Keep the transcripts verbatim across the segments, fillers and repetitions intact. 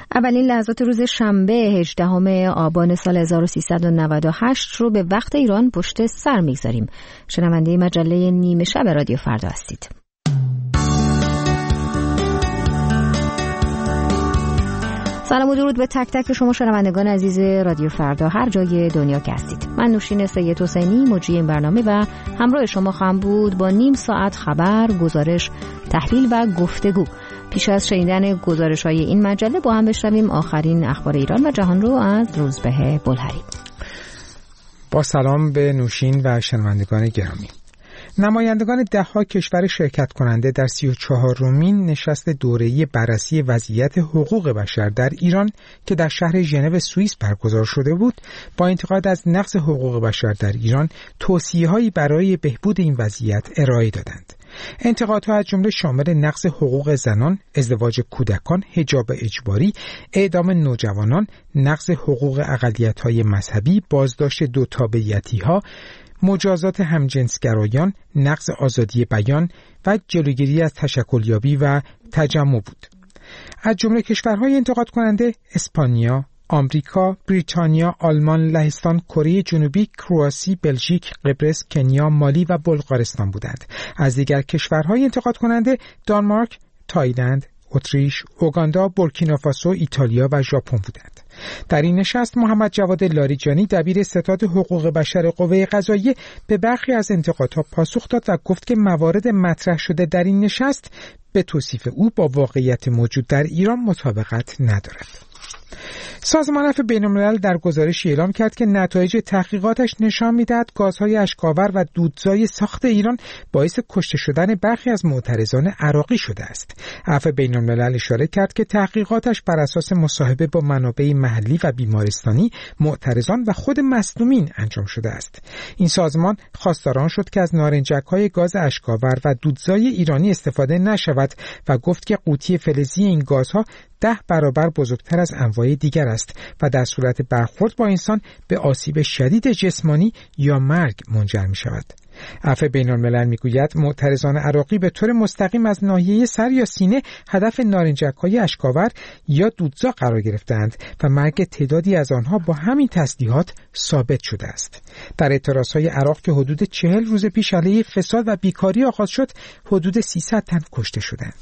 اولین لحظات روز شنبه هجدهم آبان سال هزار و سیصد و نود و هشت رو به وقت ایران پشت سر میگذاریم. شنونده مجله نیمه شب رادیو فردا هستید. سلام و درود به تک تک شما شنوندگان عزیز رادیو فردا هر جای دنیا که هستید. من نوشین سید حسینی مجری این برنامه و همراه شما خواهم بود با نیم ساعت خبر، گزارش، تحلیل و گفتگو. پیش از شنیدن گزارش‌های این مجله با هم بشنویم آخرین اخبار ایران و جهان رو از روزبه بلهری. با سلام به نوشین و شنوندگان گرامی. نمایندگان ده‌ها کشور شرکت کننده در سی و چهارمین نشست دوره‌ای بررسی وضعیت حقوق بشر در ایران که در شهر ژنو سوئیس برگزار شده بود، با انتقاد از نقض حقوق بشر در ایران توصیه‌هایی برای بهبود این وضعیت ارائه دادند. انتقادها از جمله شامل نقض حقوق زنان، ازدواج کودکان، حجاب اجباری، اعدام نوجوانان، نقض حقوق اقلیت‌های مذهبی، بازداشت دو تابعیتی‌ها، مجازات همجنسگرایان، نقض آزادی بیان و جلوگیری از تشکلیابی و تجمع بود. از جمله کشورهای انتقاد کننده اسپانیا، آمریکا، بریتانیا، آلمان، لهستان، کره جنوبی، کرواسی، بلژیک، قبرس، کنیا، مالی و بلغارستان بودند. از دیگر کشورهای انتقاد کننده دانمارک، تایلند، اتریش، اوگاندا، بورکینافاسو، ایتالیا و ژاپن بودند. در این نشست محمد جواد لاریجانی دبیر ستاد حقوق بشر قوه قضاییه به برخی از انتقادها پاسخ داد و گفت که موارد مطرح شده در این نشست به توصیف او با واقعیت موجود در ایران مطابقت ندارد. سازمان عفو بین‌الملل در گزارشی اعلام کرد که نتایج تحقیقاتش نشان می‌دهد گازهای اشک‌آور و دودزای ساخت ایران باعث کشته شدن برخی از معترضان عراقی شده است. عفو بین‌الملل اشاره کرد که تحقیقاتش بر اساس مصاحبه با منابع محلی و بیمارستانی، معترضان و خود مصدومین انجام شده است. این سازمان خواستار آن شد که از نارنجک‌های گاز اشک‌آور و دودزای ایرانی استفاده نشود و گفت که قوطی فلزی این گازها ده برابر بزرگتر از انواع دیگر است و در صورت برخورد با انسان به آسیب شدید جسمانی یا مرگ منجر می شود. عفو بین‌الملل میگوید معترضان عراقی به طور مستقیم از ناحیه سر یا سینه هدف نارنجک‌های اشک‌آور یا دودزا قرار گرفتند و مرگ تعدادی از آنها با همین تسلیحات ثابت شده است. در اعتراضهای عراق که حدود چهل روز پیش علیه فساد و بیکاری آغاز شد، حدود سیصد تن کشته شدند.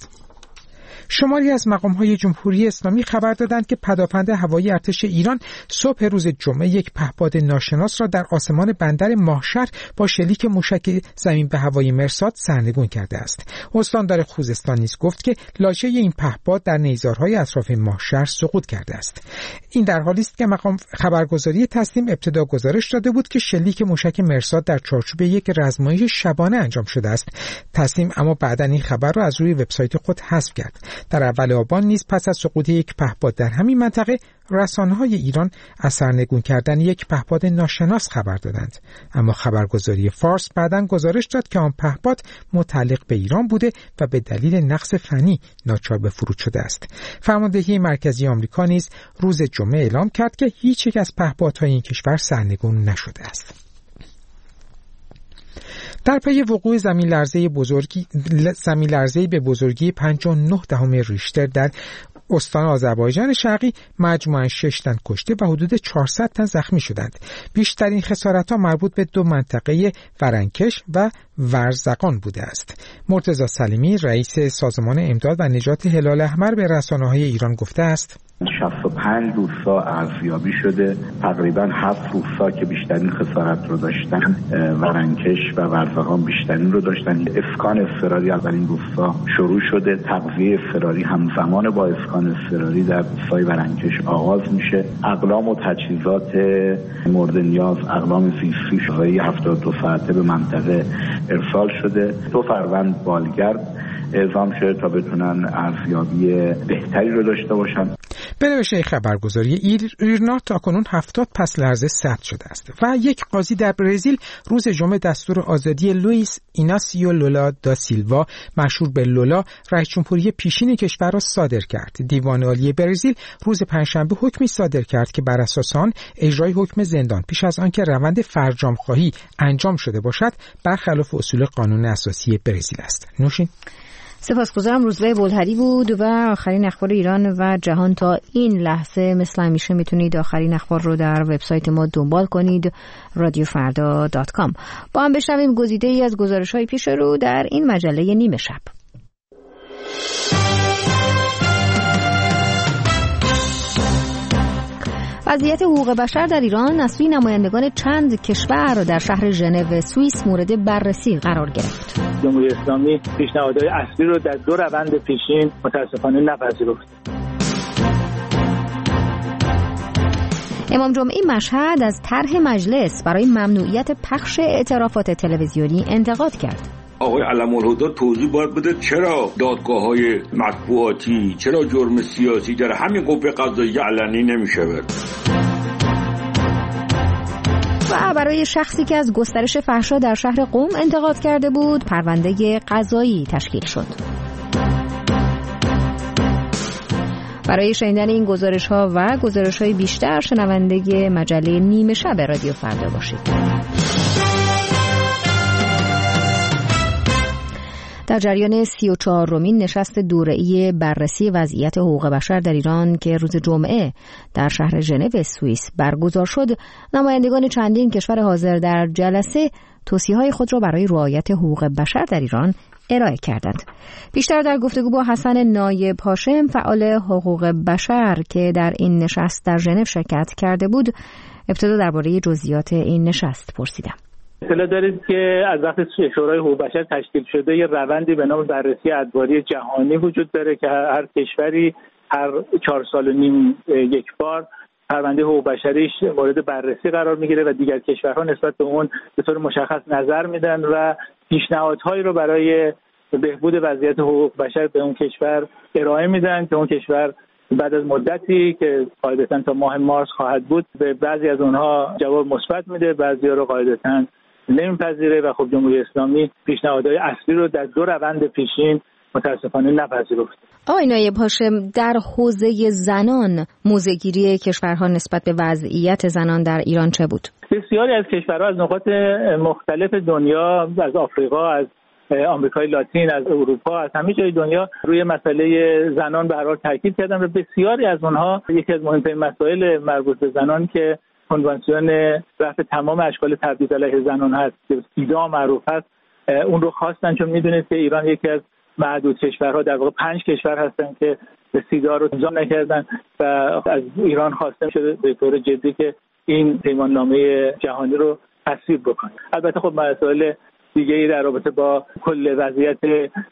شماری از مقام‌های جمهوری اسلامی خبر دادند که پدافند هوایی ارتش ایران صبح روز جمعه یک پهپاد ناشناس را در آسمان بندر ماهشهر با شلیک موشک زمین به هوایی مرصاد سرنگون کرده است. استاندار خوزستان نیز گفت که لاشه این پهپاد در نیزارهای اطراف ماهشهر سقوط کرده است. این در حالی است که مقام خبرگزاری تسنیم ابتدا گزارش داده بود که شلیک موشک مرصاد در چارچوب یک رزمایش شبانه انجام شده است. تسنیم اما بعداً این خبر را از روی وبسایت خود حذف کرد. در اول آبان نیز پس از سقوط یک پهپاد در همین منطقه، رسانه‌های ایران از سرنگون کردن یک پهپاد ناشناس خبر دادند. اما خبرگزاری فارس بعداً گزارش داد که آن پهپاد متعلق به ایران بوده و به دلیل نقص فنی ناچار به فرود شده است. فرماندهی مرکزی آمریکا نیز روز جمعه اعلام کرد که هیچ یک از پهپادهای این کشور سرنگون نشده است. در پی وقوع زمین لرزه بزرگی زمین لرزه‌ای به بزرگی پنج و نه دهم ریشتر در استان آذربایجان شرقی مجموعاً شش تن کشته و حدود چهارصد تن زخمی شدند. بیشترین خسارت‌ها مربوط به دو منطقه ورنکش و ورزقان بوده است. مرتضی سلیمی رئیس سازمان امداد و نجات هلال احمر به رسانه‌های ایران گفته است: شصت و پنج روستا ارزیابی شده، تقریبا هفت روستا که بیشترین خسارت رو داشتن، ورنکش و ورزقان بیشترین رو داشتن. اسکان اضطراری اولین روستا شروع شده، تغذیه اضطراری همزمان با اسکان اضطراری در روستای ورنکش آغاز میشه. اقلام و تجهیزات مورد نیاز، اقلام زیستی شده هفتاد و دو ساعته به منطقه ارسال شده. دو فروند بالگرد اعزام شده تا بتونن ارزیابی بهتری رو داشته باشن. به نوشته خبرگزاری ایرنا تاکنون هفتاد پس لرزه ثبت شده است و یک قاضی در برزیل روز جمعه دستور آزادی لوئیس ایناسیو لولا دا سیلوا مشهور به لولا رئیس جمهوری پیشین کشور را صادر کرد. دیوان عالی برزیل روز پنجشنبه حکمی صادر کرد که بر اساس آن اجرای حکم زندان پیش از آنکه روند فرجام‌خواهی انجام شده باشد برخلاف اصول قانون اساسی برزیل است. نوشین. سپاسگزارم. روزبه بولهری بود و آخرین اخبار ایران و جهان تا این لحظه. مثل همیشه میتونید آخرین اخبار رو در وبسایت ما دنبال کنید، رادیو فردا دات کام. با هم بشنویم گزیده ای از گزارش‌های پیش رو در این مجله نیمه شب. وضعیت حقوق بشر در ایران از سوی نمایندگان چند کشور در شهر ژنو سوئیس مورد بررسی قرار گرفت. جمهوری اسلامی پیشنهادهای اصلی رو در دو روند پیشین متاسفانه نپذیرفت. امام جمعه مشهد از طرح مجلس برای ممنوعیت پخش اعترافات تلویزیونی انتقاد کرد. آقای علم‌الهدی توضیح باید بده چرا دادگاه‌های مطبوعاتی، چرا جرم سیاسی در همین قوه قضاییه علنی نمی‌شود. و برای شخصی که از گسترش فحشا در شهر قم انتقاد کرده بود، پرونده قضایی تشکیل شد. برای شنیدن این گزارش‌ها و گزارش‌های بیشتر شنونده مجله نیمه شب رادیو فردا باشید. در جریان سی و چهارمین نشست دوره‌ای بررسی وضعیت حقوق بشر در ایران که روز جمعه در شهر ژنو سوئیس برگزار شد، نمایندگان چندین کشور حاضر در جلسه توصیه‌های خود را برای رعایت حقوق بشر در ایران ارائه کردند. بیشتر در گفتگو با حسن نایب هاشم، فعال حقوق بشر که در این نشست در ژنو شرکت کرده بود، ابتدا درباره جزئیات این نشست پرسیدم. اطلاع دارید که از وقتی شورای حقوق بشر تشکیل شده یه روندی به نام بررسی ادواری جهانی وجود داره که هر کشوری هر چهار سال و نیم یک بار پرونده حقوق بشریش مورد بررسی قرار میگیره و دیگر کشورها نسبت به اون به طور مشخص نظر میدن و پیشنهادهایی رو برای بهبود وضعیت حقوق بشر به اون کشور ارائه میدن که اون کشور بعد از مدتی که قاعدتاً تا ماه مارس خواهد بود به بعضی از اونها جواب مثبت میده، بعضی‌ها رو قاعدتاً نمیپذیره و خب جمهوری اسلامی پیشنهادهای اصلی رو در دو روند پیشین متاسفانه نپذیرفت. آقای نایب هاشم، در حوزه زنان موضع‌گیری کشورها نسبت به وضعیت زنان در ایران چه بود؟ بسیاری از کشورها از نقاط مختلف دنیا، از آفریقا، از آمریکای لاتین، از اروپا، از همه جای دنیا روی مسئله زنان به هر حال تاکید کردن و بسیاری از اونها یکی از مهمترین مسائل مربوط به زنان که کنوانسیون رفع تمام اشکال تبعیض علیه زنان هست که سیدا معروف هست، اون رو خواستن، چون میدونید که ایران یکی از معدود کشورها، در واقع پنج کشور هستن که به سیدا رو امضا نکردن و از ایران خواسته شده به طور جدی که این پیماننامه جهانی رو تصویب بکنه. البته خب مسائل دیگه‌ای در رابطه با کل وضعیت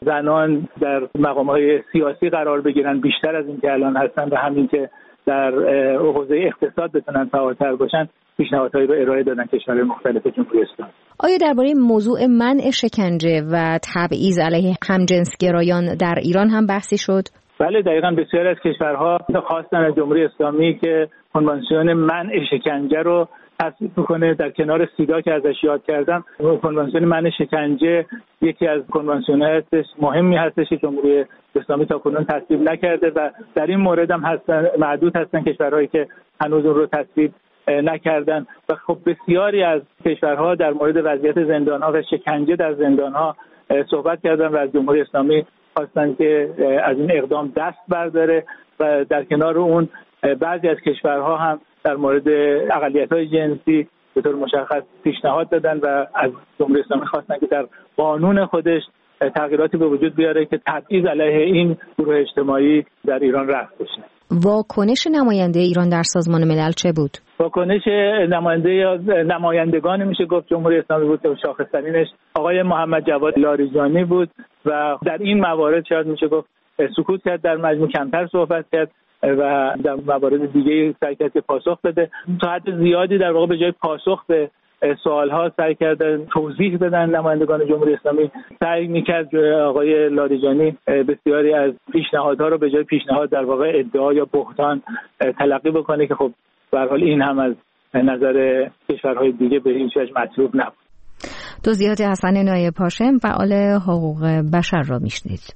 زنان در مقام‌های سیاسی قرار بگیرن بیشتر از این که الان هستن و همین که در حوزه اقتصاد بتونن فعال‌تر باشن، پیشنهادهایی رو ارائه دادن کشورهای مختلف جمهوری اسلامی. آیا درباره موضوع منع شکنجه و تبعیض علیه همجنسگرایان در ایران هم بحثی شد؟ بله، دقیقاً بسیاری از کشورها خواستن از جمهوری اسلامی که کنوانسیون منع شکنجه رو تصویب میکنه. در کنار سیدا که ازش یاد کردم، کنوانسیون منع شکنجه یکی از کنوانسیون‌های هستش مهمی هستش که جمهوری اسلامی تاکنون تصویب نکرده و در این مورد هم هستن معدود هستن کشورهایی که هنوز اون رو تصویب نکردن و خب بسیاری از کشورها در مورد وضعیت زندان‌ها و شکنجه در زندان‌ها صحبت کردن و از جمهوری اسلامی خواستن که از این اقدام دست برداره و در کنار اون بعضی از کشورها هم در مورد اقلیت‌های جنسی به طور مشخص پیشنهاد دادن و از جمهوری اسلامی خواستن که در قانون خودش تغییراتی به وجود بیاره که تبعیض علیه این گروه اجتماعی در ایران رفع بشه. واکنش نماینده ایران در سازمان ملل چه بود؟ واکنش نماینده نمایندگان میشه گفت جمهوری اسلامی بود که شاخص‌ترینش آقای محمد جواد لاریجانی بود و در این موارد شاید میشه گفت سکوت کرد، در مجموع کمتر صحبت کرد و در موارد دیگه سعی کرد که پاسخ بده. تا حد زیادی در واقع به جای پاسخ به سوال‌ها سعی کردن توضیح بدن. نمایندگان جمهوری اسلامی سعی می‌کرد آقای لاریجانی بسیاری از پیشنهادها رو به جای پیشنهاد در واقع ادعا یا بهتان تلقی بکنه که خب به هر حال این هم از نظر کشورهای دیگه به هیچ وجه مطلوب نبود. توضیحات حسن نایب هاشم، فعال حقوق بشر را میشنید.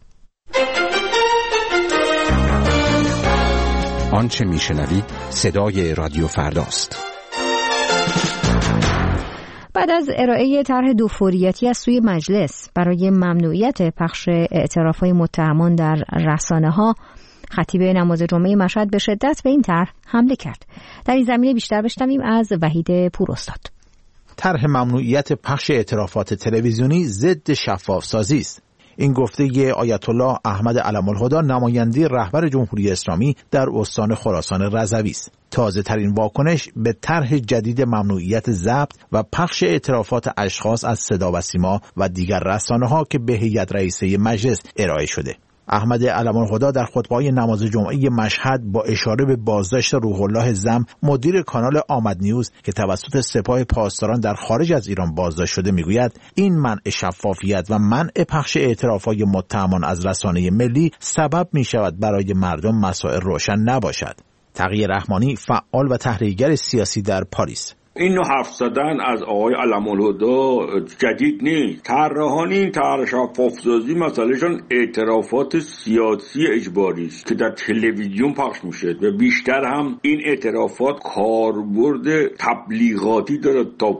آنچه میشنوید صدای رادیو فرداست. بعد از ارائه طرح دوفوریتی از سوی مجلس برای ممنوعیت پخش اعتراف‌های متهمان در رسانه‌ها، خطیب نماز جمعه مشهد به شدت به این طرح حمله کرد. در این زمینه بیشتر بشنویم از وحید پوراستاد. طرح ممنوعیت پخش اعترافات تلویزیونی ضد شفاف سازی است. این گفته آیت الله احمد علم الهدی، نماینده رهبر جمهوری اسلامی در استان خراسان رضوی است. تازه ترین واکنش به طرح جدید ممنوعیت ضبط و پخش اعترافات اشخاص از صدا و سیما و دیگر رسانه‌ها که به هیئت رئیسه مجلس ارائه شده. احمد علم الهدی در خطبه‌های نماز جمعه مشهد با اشاره به بازداشت روح الله زم، مدیر کانال آمد نیوز که توسط سپاه پاسداران در خارج از ایران بازداشت شده، میگوید این منع شفافیت و منع پخش اعترافات متهمان از رسانه ملی سبب می‌شود برای مردم مسائل روشن نباشد. تقی رحمانی، فعال و تحریرگر سیاسی در پاریس: این نوع حرف زدن از آقای علم الهدی جدید نیست. طراحان این طرح شفاف‌سازی مسئلهشون اعترافات سیاسی اجباری است که در تلویزیون پخش میشه و بیشتر هم این اعترافات کاربرد تبلیغاتی داره تا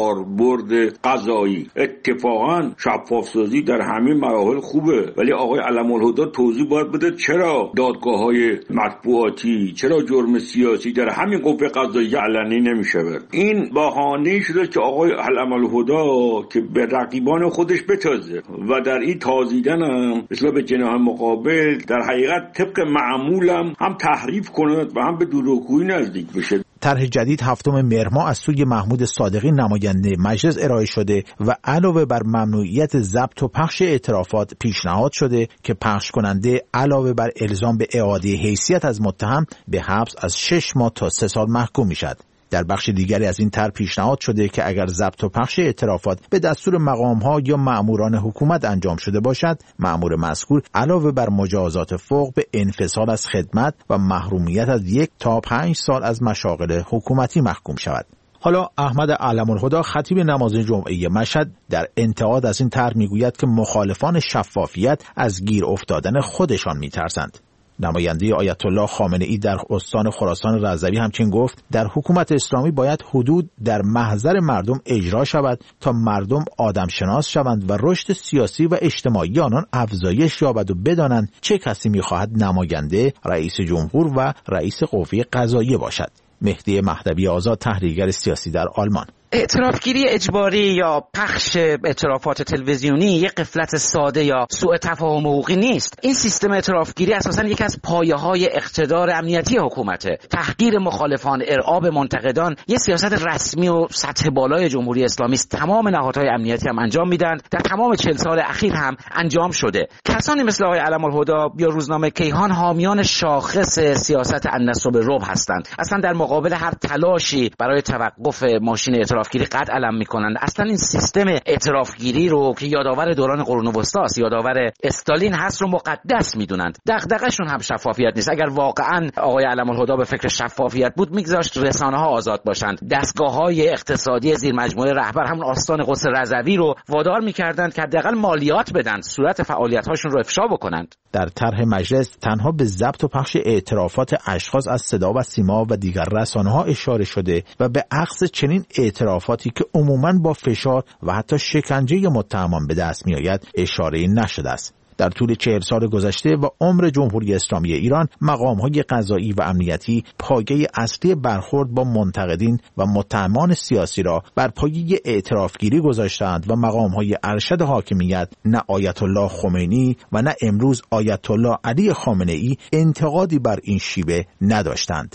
کاربرد قضایی. اتفاقا شفاف‌سازی در همین مراحل خوبه، ولی آقای علم الهدی توضیح باید بده چرا دادگاه‌های مطبوعاتی، چرا جرم سیاسی در همین قوه قضایی علنی نمیشه. این بهانه شده که آقای علم الهدی که به رقیبان خودش بتازه و در این تازیدن هم مثل به جناح مقابل در حقیقت طبق معمولم هم تحریف کند و هم به دروغگویی نزدیک بشه. طرح جدید هفتم مهر ماه از سوی محمود صادقی، نماینده مجلس ارائه شده و علاوه بر ممنوعیت ضبط و پخش اعترافات پیشنهاد شده که پخش کننده علاوه بر الزام به اعاده حیثیت از متهم به حبس از شش ماه تا سه سال محکوم میشد. در بخش دیگری از این طرح پیشنهاد شده که اگر ضبط و پخش اعترافات به دستور مقام‌ها یا مأموران حکومت انجام شده باشد، مأمور مذکور علاوه بر مجازات فوق به انفصال از خدمت و محرومیت از یک تا پنج سال از مشاغل حکومتی محکوم شود. حالا احمد علم الهدی، خطیب نماز جمعه مشهد، در انتقاد از این طرح میگوید که مخالفان شفافیت از گیر افتادن خودشان میترسند. نماینده آیت الله خامنه ای در استان خراسان رضوی همچنین گفت در حکومت اسلامی باید حدود در محضر مردم اجرا شود تا مردم آدم شناس شوند و رشد سیاسی و اجتماعی آنان افزایش یابد و بدانند چه کسی می‌خواهد نماینده، رئیس جمهور و رئیس قوه قضاییه باشد. مهدی مهدوی آزاد، تحریرگر سیاسی در آلمان: اعترافگیری اجباری یا پخش اعترافات تلویزیونی یک غفلت ساده یا سوء تفاهم حقوقی نیست. این سیستم اعترافگیری اساساً یک از پایه‌های اقتدار امنیتی حکومته. تحقیر مخالفان، ارعاب منتقدان یک سیاست رسمی و سطح بالای جمهوری اسلامی است. تمام نهادهای امنیتی هم انجام میدن. در تمام چهل سال اخیر هم انجام شده. کسانی مثل آقای علم الهدی یا روزنامه کیهان حامیان شاخص سیاست النصب رعب هستند. اصلا در مقابل هر تلاشی برای توقف ماشین اعترافگیری قد علم میکنند. اصلا این سیستم اعترافگیری رو که یادآور دوران قرون وسطا است، یادآور استالین هست، رو مقدس میدونند. دغدغه‌شون هم شفافیت نیست. اگر واقعا آقای علم الهدی به فکر شفافیت بود، میگذاشت رسانه‌ها آزاد باشند. دستگاه‌های اقتصادی زیر مجموعه رهبر همون آستان قدس رضوی رو وادار میکردند که حداقل مالیات بدن، صورت فعالیت‌هاشون رو افشا بکنند. در طرح مجلس تنها به ضبط و پخش اعترافات اشخاص از صدا و سیما و دیگر رسانه‌ها اشاره شده و به اخذ چنین اعترافاتی که عموماً با فشار و حتی شکنجه متهمان به دست می‌آید اشاره نشده است. در طول چهل سال گذشته و عمر جمهوری اسلامی ایران، مقام‌های قضایی و امنیتی پایه اصلی برخورد با منتقدین و متهمان سیاسی را بر پایه اعترافگیری گذاشتند و مقام‌های ارشد حاکمیت، نه آیت الله خمینی و نه امروز آیت الله علی خامنه‌ای، انتقادی بر این شیوه نداشتند.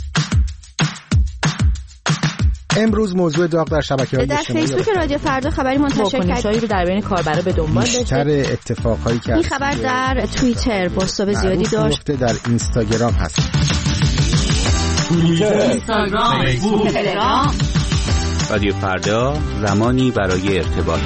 امروز موضوع داغ در شبکه‌های اجتماعی در فیسبوک رادیو فردا خبری منتشر کرد رو در بین کاربرا به دنبال داشته. بیشتر اتفاقایی که این خبر در توییتر بازتاب زیادی داشت. در اینستاگرام هست. توییتر، اینستاگرام، فیسبوک، تلگرام. رادیو فردا، زمانی برای ارتباط.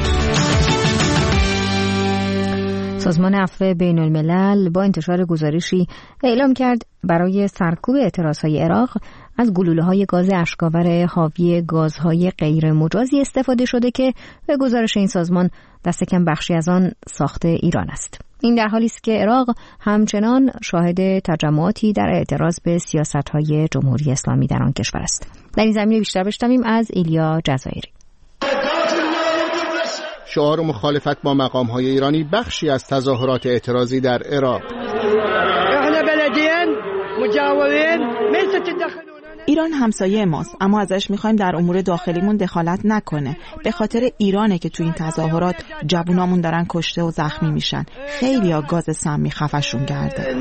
سازمان عفو بین الملل با انتشار گزارشی اعلام کرد برای سرکوب اعتراضهای عراق از گلوله‌های گاز اشکاور حاوی گازهای غیر مجازی استفاده شده که به گزارش این سازمان دست کم بخشی از آن ساخت ایران است. این در حالی است که عراق همچنان شاهد تجمعاتی در اعتراض به سیاست‌های جمهوری اسلامی در آن کشور است. در این زمینه بیشتر بشنویم از ایلیا جزایری. شعار مخالفت با مقام‌های ایرانی بخشی از تظاهرات اعتراضی در عراق. ایران همسایه ماست، اما ازش میخوایم در امور داخلیمون دخالت نکنه. به خاطر ایرانه که تو این تظاهرات جوونامون دارن کشته و زخمی میشن. خیلی ها گاز سمی خفشون کرده.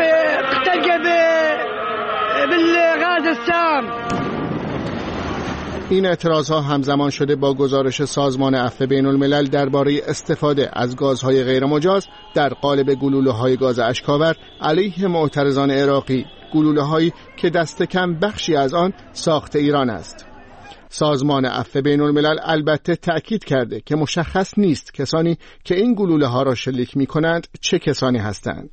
این اعتراضها همزمان شده با گزارش سازمان عفو بین الملل درباره استفاده از گازهای غیرمجاز در قالب گلوله‌های گاز اشک‌آور علیه معترضان عراقی، گلوله‌هایی که دست کم بخشی از آن ساخت ایران است. سازمان عفو بین الملل البته تأکید کرده که مشخص نیست کسانی که این گلوله‌ها را شلیک می‌کنند چه کسانی هستند.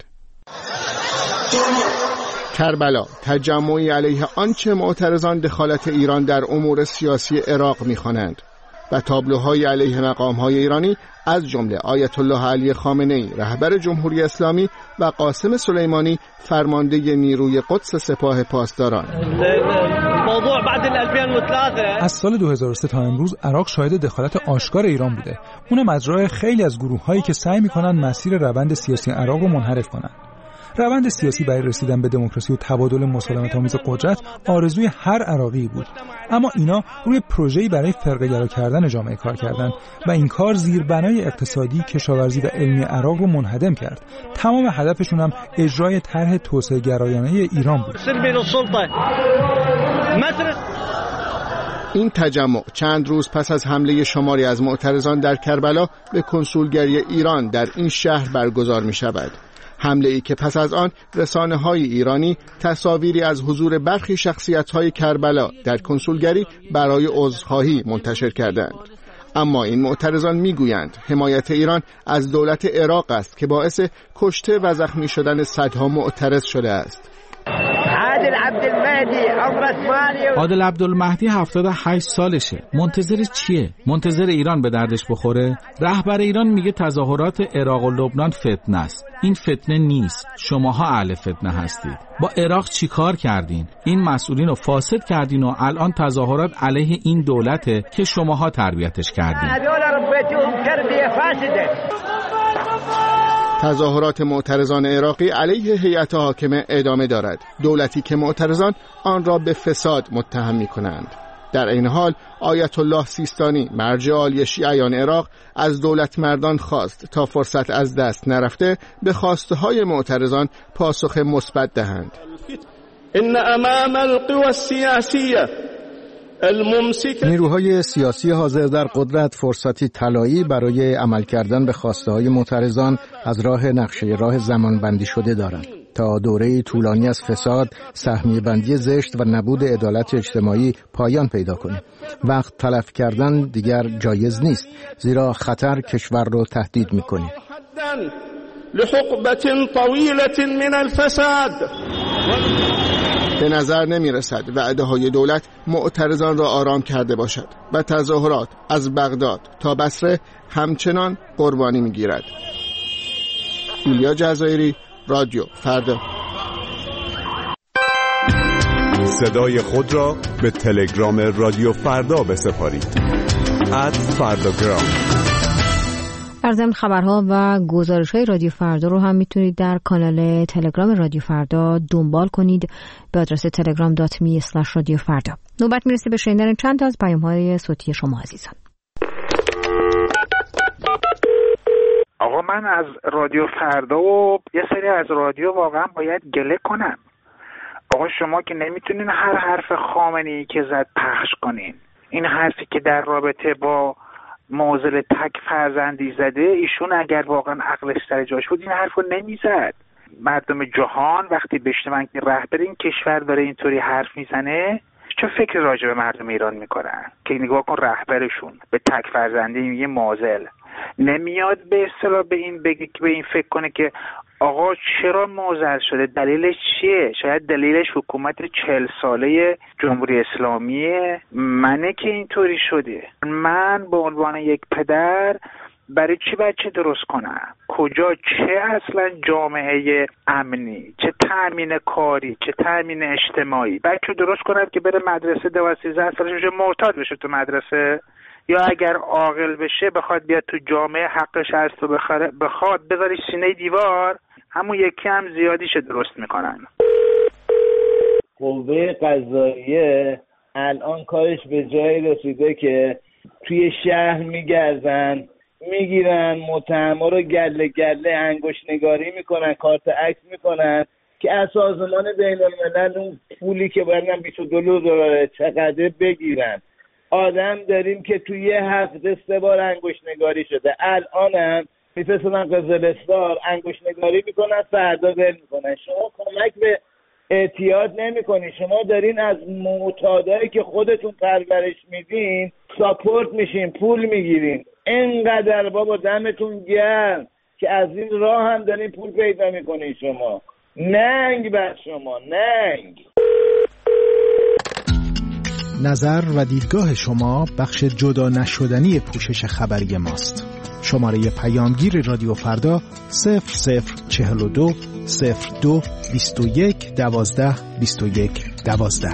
کربلا تجمعی علیه آنچه معترضان دخالت ایران در امور سیاسی عراق می‌خوانند و تابلوهای علیه مقام‌های ایرانی از جمله آیت الله علی خامنه‌ای رهبر جمهوری اسلامی و قاسم سلیمانی فرمانده نیروی قدس سپاه پاسداران. از سال دو هزار و سه تا امروز عراق شاهد دخالت آشکار ایران بوده. اونم از راه خیلی از گروه‌هایی که سعی می‌کنن مسیر روند سیاسی عراق رو منحرف کنن. روند سیاسی برای رسیدن به دموکراسی و تبادل مسالمت‌آمیز قدرت آرزوی هر عراقی بود، اما اینا روی پروژه‌ای برای فرقه‌گرا کردن جامعه کار کردند و این کار زیربنای اقتصادی، کشاورزی و علمی عراق رو منهدم کرد. تمام هدفشون هم اجرای طرح توسعه گرایانه ایران بود. این تجمع چند روز پس از حمله شماری از معترضان در کربلا به کنسولگری ایران در این شهر برگزار می شود. حمله ای که پس از آن رسانه‌های ایرانی تصاویری از حضور برخی شخصیت‌های کربلا در کنسولگری برای عذرخواهی منتشر کردند. اما این معترضان میگویند حمایت ایران از دولت عراق است که باعث کشته و زخمی شدن صدها معترض شده است. عادل عبدالمهدی عادل عبدالمهدی هفتاد و هشت سالشه. منتظر چیه؟ منتظر ایران به دردش بخوره؟ رهبر ایران میگه تظاهرات عراق و لبنان فتنه است. این فتنه نیست. شماها اهل فتنه هستید. با عراق چیکار کردین؟ این مسئولین رو فاسد کردین و الان تظاهرات علیه این دولته که شماها تربیتش کردین. تظاهرات معترضان عراقی علیه هیئت حاکمه ادامه دارد، دولتی که معترضان آن را به فساد متهم می‌کنند. در این حال آیت الله سیستانی مرجع عالی شیعیان عراق از دولت مردان خواست تا فرصت از دست نرفته به خواسته‌های معترضان پاسخ مثبت دهند. ان امام القوى السیاسیه نیروهای سیاسی حاضر در قدرت فرصتی طلایی برای عمل کردن به خواسته‌های معترضان از راه نقشه راه زمانبندی شده دارند تا دوره طولانی از فساد، سهمیه بندی زشت و نبود عدالت اجتماعی پایان پیدا کنه. وقت تلف کردن دیگر جایز نیست، زیرا خطر کشور رو تهدید می‌کنه. لحقبة طويلة من الفساد. به نظر نمی رسد وعده های دولت معترضان را آرام کرده باشد و تظاهرات از بغداد تا بصره همچنان قربانی می گیرد. ایلیا جزایری، رادیو فردا. صدای خود را به تلگرام رادیو فردا بسپارید. ات فرداگرام. در ضمن خبرها و گزارش‌های رادیو فردا رو هم میتونید در کانال تلگرام رادیو فردا دنبال کنید به آدرس تلگرام دات می اسلش رادیو فردا. نوبت میرسه به شنیدن چند تا از پیام‌های صوتی شما عزیزان. آقا من از رادیو فردا و یه سری از رادیو واقعا باید گله کنم. آقا شما که نمیتونین هر حرف خامنه‌ای که زد پخش کنین. این حرفی که در رابطه با معضل تک فرزندی زده، ایشون اگر واقعا عقلش سر جاش بود این حرفو نمیزد. مردم جهان وقتی بشنون که رهبر این کشور داره اینطوری حرف میزنه چه فکر راجع به مردم ایران میکنن که نگاه کن رهبرشون به تک فرزندی میگه معضل. نمیاد به اصطلاح به این بگه به این فکر کنه که آقا چرا معضل شده، دلیلش چیه؟ شاید دلیلش حکومت چهل ساله جمهوری اسلامیه منه که اینطوری شده. من به عنوان یک پدر برای چی بچه درست کنم؟ کجا؟ چه اصلا جامعه امنی؟ چه تأمین کاری؟ چه تأمین اجتماعی؟ بچه درست کنم که بره مدرسه دوازده سیزده سالش بشه معتاد بشه تو مدرسه؟ یا اگر عاقل بشه بخواد بیاد تو جامعه حقش هست و بخواد بخواد بذاری سینه دیوار، همون یکی هم زیادیش درست میکنن. قوه قضاییه الان کارش به جایی رسیده که توی شهر میگردن، میگیرن متهما رو گله گله انگشت نگاری میکنن، کارت عکس میکنن که از سازمان بین الملل اون پولی که باید بیست و دو دلار چقدر بگیرن. آدم داریم که توی یه هفته سه بار انگشت نگاری شده. الان هم میفرستن قزلستان انگشت نگاری میکنن، فردا ول میکنن. شما کمک به اعتیاد نمی کنی، شما دارین از معتادایی که خودتون پرورش میدین ساپورت میشین، پول میگیرین. اینقدر بابا دمتون گرم که از این راه هم دارین پول پیدا میکنین. شما ننگ بر شما، ننگ. نظر و دیدگاه شما بخش جدا نشدنی پوشش خبری ماست. شماره پیامگیر رادیو فردا صفر صفر چهل و دو صفر دو بیست و یک دوازده بیست و یک دوازده.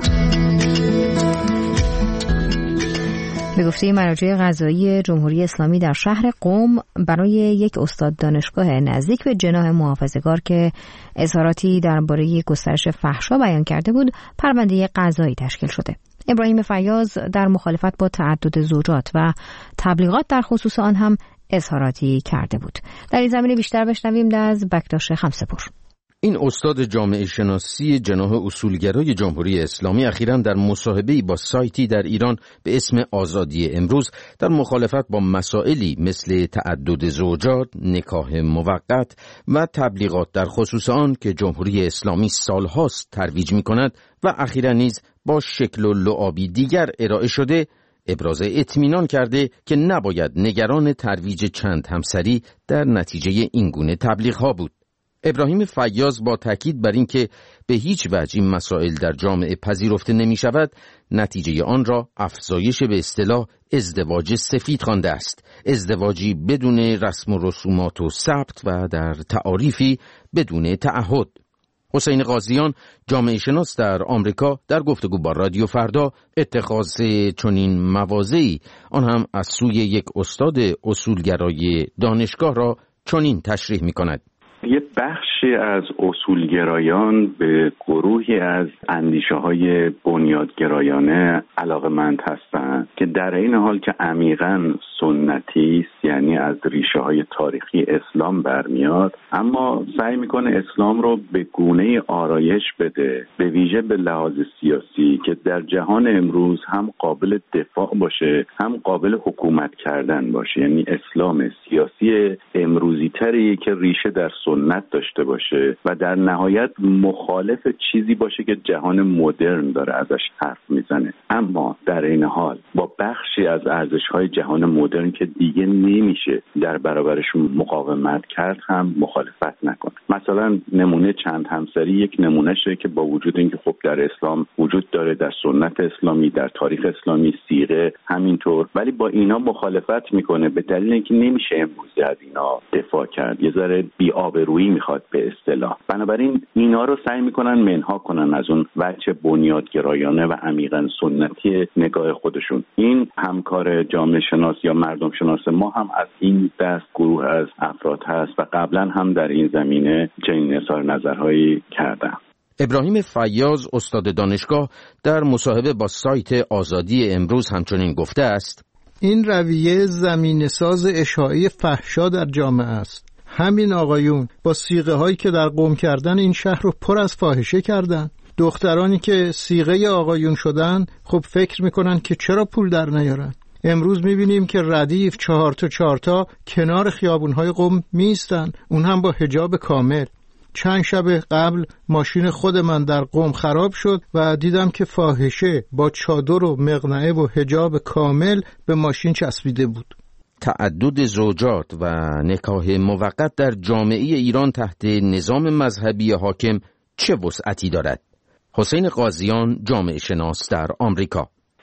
به گفته مراجع قضایی جمهوری اسلامی در شهر قم برای یک استاد دانشگاه نزدیک به جناح محافظه‌کار که اظهاراتی درباره گسترش فحشا بیان کرده بود، پرونده قضایی تشکیل شده. ابراهیم فیاض در مخالفت با تعدد زوجات و تبلیغات در خصوص آن هم اظهاراتی کرده بود. در این زمینه بیشتر بشنویم از بکتاش خمسه‌پور. این استاد جامعه شناسی جناح اصولگرای جمهوری اسلامی اخیراً در مصاحبه‌ای با سایتی در ایران به اسم آزادی امروز در مخالفت با مسائلی مثل تعدد زوجات، نکاح موقت و تبلیغات در خصوص آن که جمهوری اسلامی سالهاست ترویج می‌کند و اخیراً نیز با شکل و لعابی دیگر ارائه شده، ابراز اطمینان کرده که نباید نگران ترویج چند همسری در نتیجه این گونه تبلیغ‌ها بود. ابراهیم فیاض با تاکید بر این که به هیچ وجه این مسائل در جامعه پذیرفته نمی شود، نتیجه آن را افزایش به اصطلاح ازدواج سفید خوانده است. ازدواجی بدون رسم و رسومات و ثبت و در تعاریفی بدون تعهد. حسین قاضیان، جامعه شناس در آمریکا، در گفتگو با رادیو فردا اتخاذ چنین مواضعی، آن هم از سوی یک استاد اصولگرای دانشگاه، را چنین تشریح می کند. یه بخشی از اصولگرایان به گروهی از اندیشه های بنیادگرایانه علاقه‌مند هستند که در این حال که عمیقاً سنتی است، یعنی از ریشه های تاریخی اسلام برمیاد، اما سعی میکنه اسلام رو به گونه آرایش بده، به ویژه به لحاظ سیاسی، که در جهان امروز هم قابل دفاع باشه هم قابل حکومت کردن باشه. یعنی اسلام سیاسی امروزی تری که ریشه در سنت داشته باشه و در نهایت مخالف چیزی باشه که جهان مدرن داره ازش حرف میزنه، اما در این حال با بخشی از ارزش‌های جهان مدرن که دیگه نمیشه در برابرشون مقاومت کرد هم مخالفت نکنه. مثلا نمونه چند همسری یک نمونهشه که با وجود اینکه خب در اسلام وجود داره، در سنت اسلامی، در تاریخ اسلامی، صیغه همینطور، ولی با اینا مخالفت میکنه به دلیل اینکه نمیشه امروزی از اینا دفاع کرد، یه ذره بی‌آبرویی میخواد به اصطلاح. بنابراین اینا رو سعی میکنن منها کنن از اون وجه بنیادگرایانه و عمیقاً سنتی نگاه خودشون. این همکار جامعه شناس یا مردم شناس ما هم از این دست گروه از افراد هست و قبلا هم در این زمینه چنین اظهار نظرهایی کردن. ابراهیم فیاض، استاد دانشگاه، در مصاحبه با سایت آزادی امروز همچنین گفته است: این رویه زمینه ساز اشاعه فحشا در جامعه است. همین آقایون با صیغه هایی که در قم کردن این شهر رو پر از فاحشه کردن. دخترانی که صیغه آقایون شدن خب فکر میکنن که چرا پول در نیارن. امروز میبینیم که ردیف چهار تا چهار تا کنار خیابونهای قم میستن، اون هم با حجاب کامل. چند شب قبل ماشین خود من در قم خراب شد و دیدم که فاحشه با چادر و مقنعه و حجاب کامل به ماشین چسبیده بود. تعدد زوجات و نکاح موقت در جامعه ایران تحت نظام مذهبی حاکم چه وسعتی دارد؟ حسین قاضیان، جامعه شناس در آمریکا: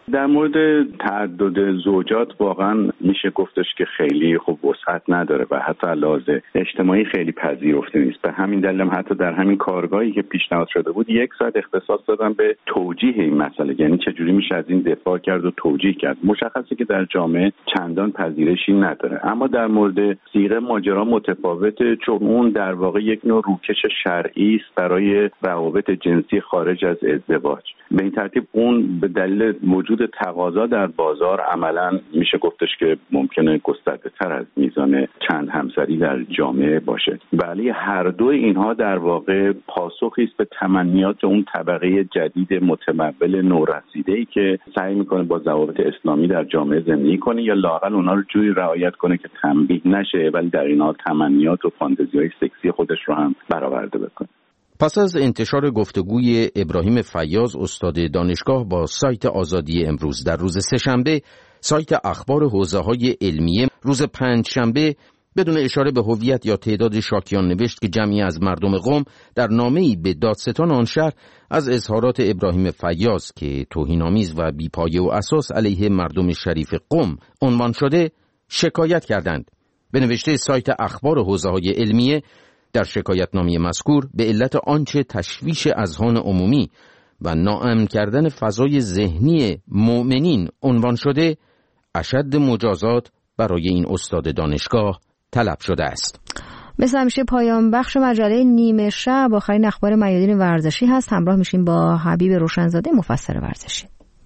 در مورد تعدد زوجات واقعا میشه گفتش که خیلی خوب وسعت نداره و حتی لحاظ اجتماعی خیلی پذیرفته نیست. به همین دلیل هم حتی در همین کارگاهی که پیشنهاد شده بود یک ساعت اختصاص دادن به توجیه این مسئله، یعنی چجوری میشه از این دفاع کرد و توجیه کرد. مشخصه که در جامعه چندان پذیرشی نداره، اما در مورد صیغه ماجرا متفاوته، چون اون در واقع یک نوع روکش شرعی است برای روابط جنسی خارج از ازدواج. به این ترتیب اون به دلیل وجود تقاضا در بازار عملاً میشه گفتش که ممکنه گسترده تر از میزان چند همسری در جامعه باشه. ولی هر دو اینها در واقع پاسخی است به تمنیات اون طبقه جدید متمول نورسیده‌ای که سعی میکنه با ضوابط اسلامی در جامعه زندگی کنه یا لااقل اونها رو جوری رعایت کنه که تنبیه نشه، ولی در این حال تمنیات و فانتزی‌های سکسی خودش رو هم برآورده بکنه. پس از انتشار گفتگوی ابراهیم فیاض استاد دانشگاه با سایت آزادی امروز در روز سه‌شنبه، سایت اخبار حوزه‌های علمیه روز پنجشنبه بدون اشاره به هویت یا تعداد شاکیان نوشت که جمعی از مردم قم در نامه‌ای به دادستان آن شهر از اظهارات ابراهیم فیاض که توهین‌آمیز و بی‌پایه و اساس علیه مردم شریف قم عنوان شده شکایت کردند. به نوشته سایت اخبار حوزه‌های علمیه، در شکایتنامه مذکور به علت آنچه تشویش اذهان عمومی و ناامن کردن فضای ذهنی مؤمنین عنوان شده، اشد مجازات برای این استاد دانشگاه طلب شده است. مثل همیشه پایان بخش مجله نیمه شب آخرین اخبار میادین ورزشی هست. همراه میشیم با حبیب روشنزاده مفسر ورزشی.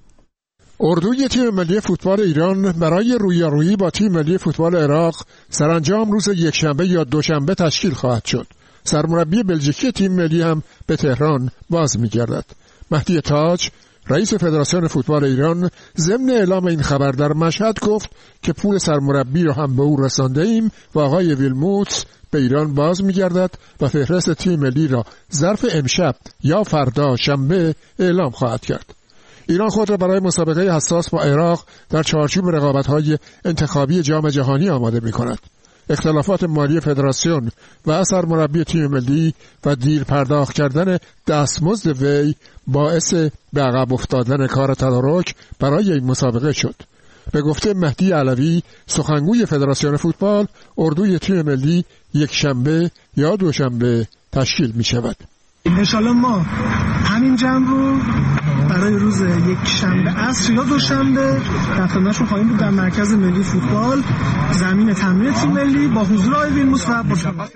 اردوی تیم ملی فوتبال ایران برای رویارویی با تیم ملی فوتبال عراق سرانجام روز یکشنبه یا دوشنبه تشکیل خواهد شد. سرمربی بلژیکی تیم ملی هم به تهران باز می‌گردد. مهدی تاج رئیس فدراسیون فوتبال ایران ضمن اعلام این خبر در مشهد گفت که پول سرمربی را هم به او رسانده ایم و آقای ویلموتس به ایران باز می‌گردد و فهرست تیم ملی را ظرف امشب یا فردا شنبه اعلام خواهد کرد. ایران خود را برای مسابقه حساس با عراق در چارچوب رقابت‌های انتخابی جام جهانی آماده می‌کند. اختلافات مالی فدراسیون و سرمربی تیم ملی و دیر پرداخت کردن دستمزد وی باعث به عقب افتادن کار تدارک برای این مسابقه شد. به گفته مهدی علوی سخنگوی فدراسیون فوتبال، اردوی تیم ملی یک شنبه یا دوشنبه تشکیل می‌شود. انشالله ما همین جمع رو برای روز یک شنبه عصر یا دوشنبه در خدمتشون خواهیم بود در مرکز ملی فوتبال، زمین تمرین تیم ملی با حضور آقای ویلموتس و با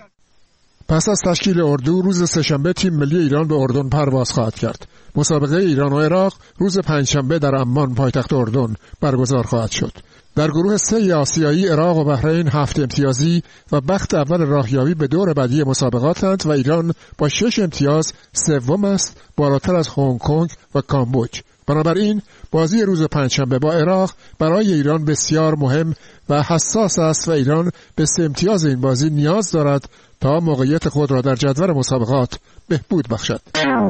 پس از تشکیل اردو روز سه‌شنبه تیم ملی ایران به اردن پرواز خواهد کرد. مسابقه ایران و عراق روز پنجشنبه در عمان پایتخت اردن برگزار خواهد شد. در گروه سه آسیایی عراق و بحرین هفت امتیازی و بخت اول راهیابی به دور بعدی مسابقاتند و ایران با شش امتیاز سوم است، بالاتر از هنگ کنگ و کامبوج. بنابراین بازی روز پنجشنبه با عراق برای ایران بسیار مهم و حساس است و ایران به سه امتیاز این بازی نیاز دارد تا موقعیت خود را در جدول مسابقات بهبود بخشد.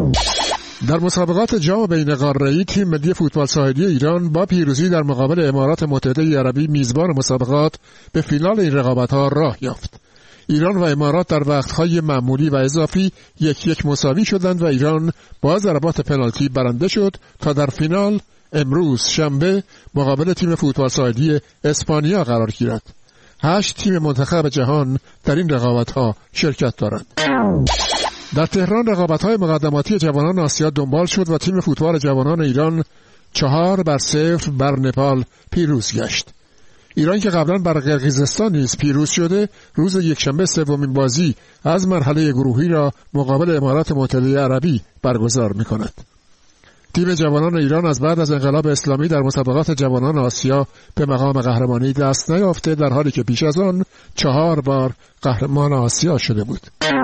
در مسابقات جام بین قاره‌ای تیم ملی فوتبال ساحلی ایران با پیروزی در مقابل امارات متحده عربی میزبان مسابقات به فینال این رقابت‌ها راه یافت. ایران و امارات در وقت‌های معمولی و اضافی یک یک مساوی شدند و ایران با ضربات پنالتی برنده شد تا در فینال امروز شنبه مقابل تیم فوتبال ساحلی اسپانیا قرار گیرد. هشت تیم منتخب جهان در این رقابت‌ها شرکت دارند. در تهران رقابت‌های مقدماتی جوانان آسیا دنبال شد و تیم فوتبال جوانان ایران چهار بر صفر بر نپال پیروز گشت. ایران که قبلا بر قرقیزستان نیز پیروز شده، روز یکشنبه سومین بازی از مرحله گروهی را مقابل امارات متحده عربی برگزار می‌کند. تیم جوانان ایران از بعد از انقلاب اسلامی در مسابقات جوانان آسیا به مقام قهرمانی دست نیافته، در حالی که پیش از آن چهار بار قهرمان آسیا شده بود.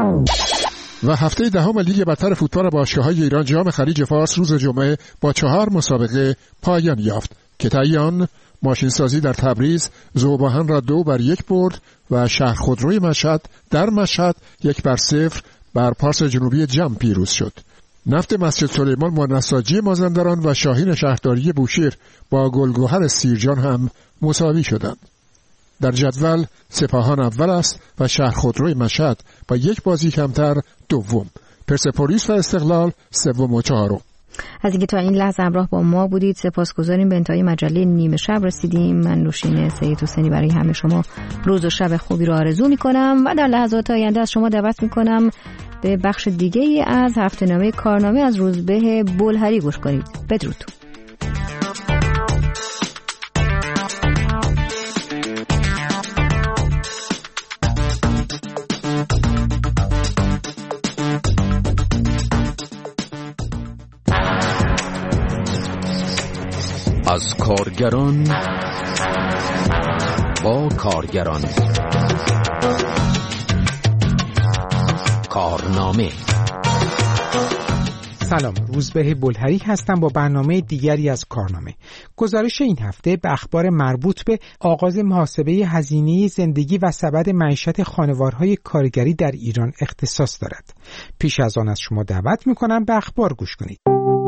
و هفته دهم لیگ برتر فوتبال باشگاه‌های ایران جام خلیج فارس روز جمعه با چهار مسابقه پایان یافت که تایان ماشینسازی در تبریز ذوباهن را دو بر یک برد و شهر خودروی مشهد در مشهد یک بر صفر بر پارس جنوبی جم پیروز شد. نفت مسجد سلیمان با نساجی مازندران و شاهین شهرداری بوشهر با گلگهر سیرجان هم مساوی شدند. در جدول سپاهان اول است و شهر خودروی مشهد با یک بازی کمتر دوم. پرسپولیس و استقلال سوم و چهارم. از اینکه تا این لحظه همراه با ما بودید سپاسگزاریم. به انتهای مجله نیمه شب رسیدیم. من نوشین سید حسینی برای همه شما روز و شب خوبی رو آرزو میکنم و در لحظات آینده از شما دعوت میکنم به بخش دیگه ای از هفته‌نامه کارنامه از روزبه بلهری گوش کنید. بدرود. از کارگران با کارگران کارنامه. سلام، روزبه بلهری هستم با برنامه دیگری از کارنامه. گزارش این هفته به اخبار مربوط به آغاز محاسبه هزینه زندگی و سبد معیشت خانوارهای کارگری در ایران اختصاص دارد. پیش از آن از شما دعوت می‌کنم به اخبار گوش کنید.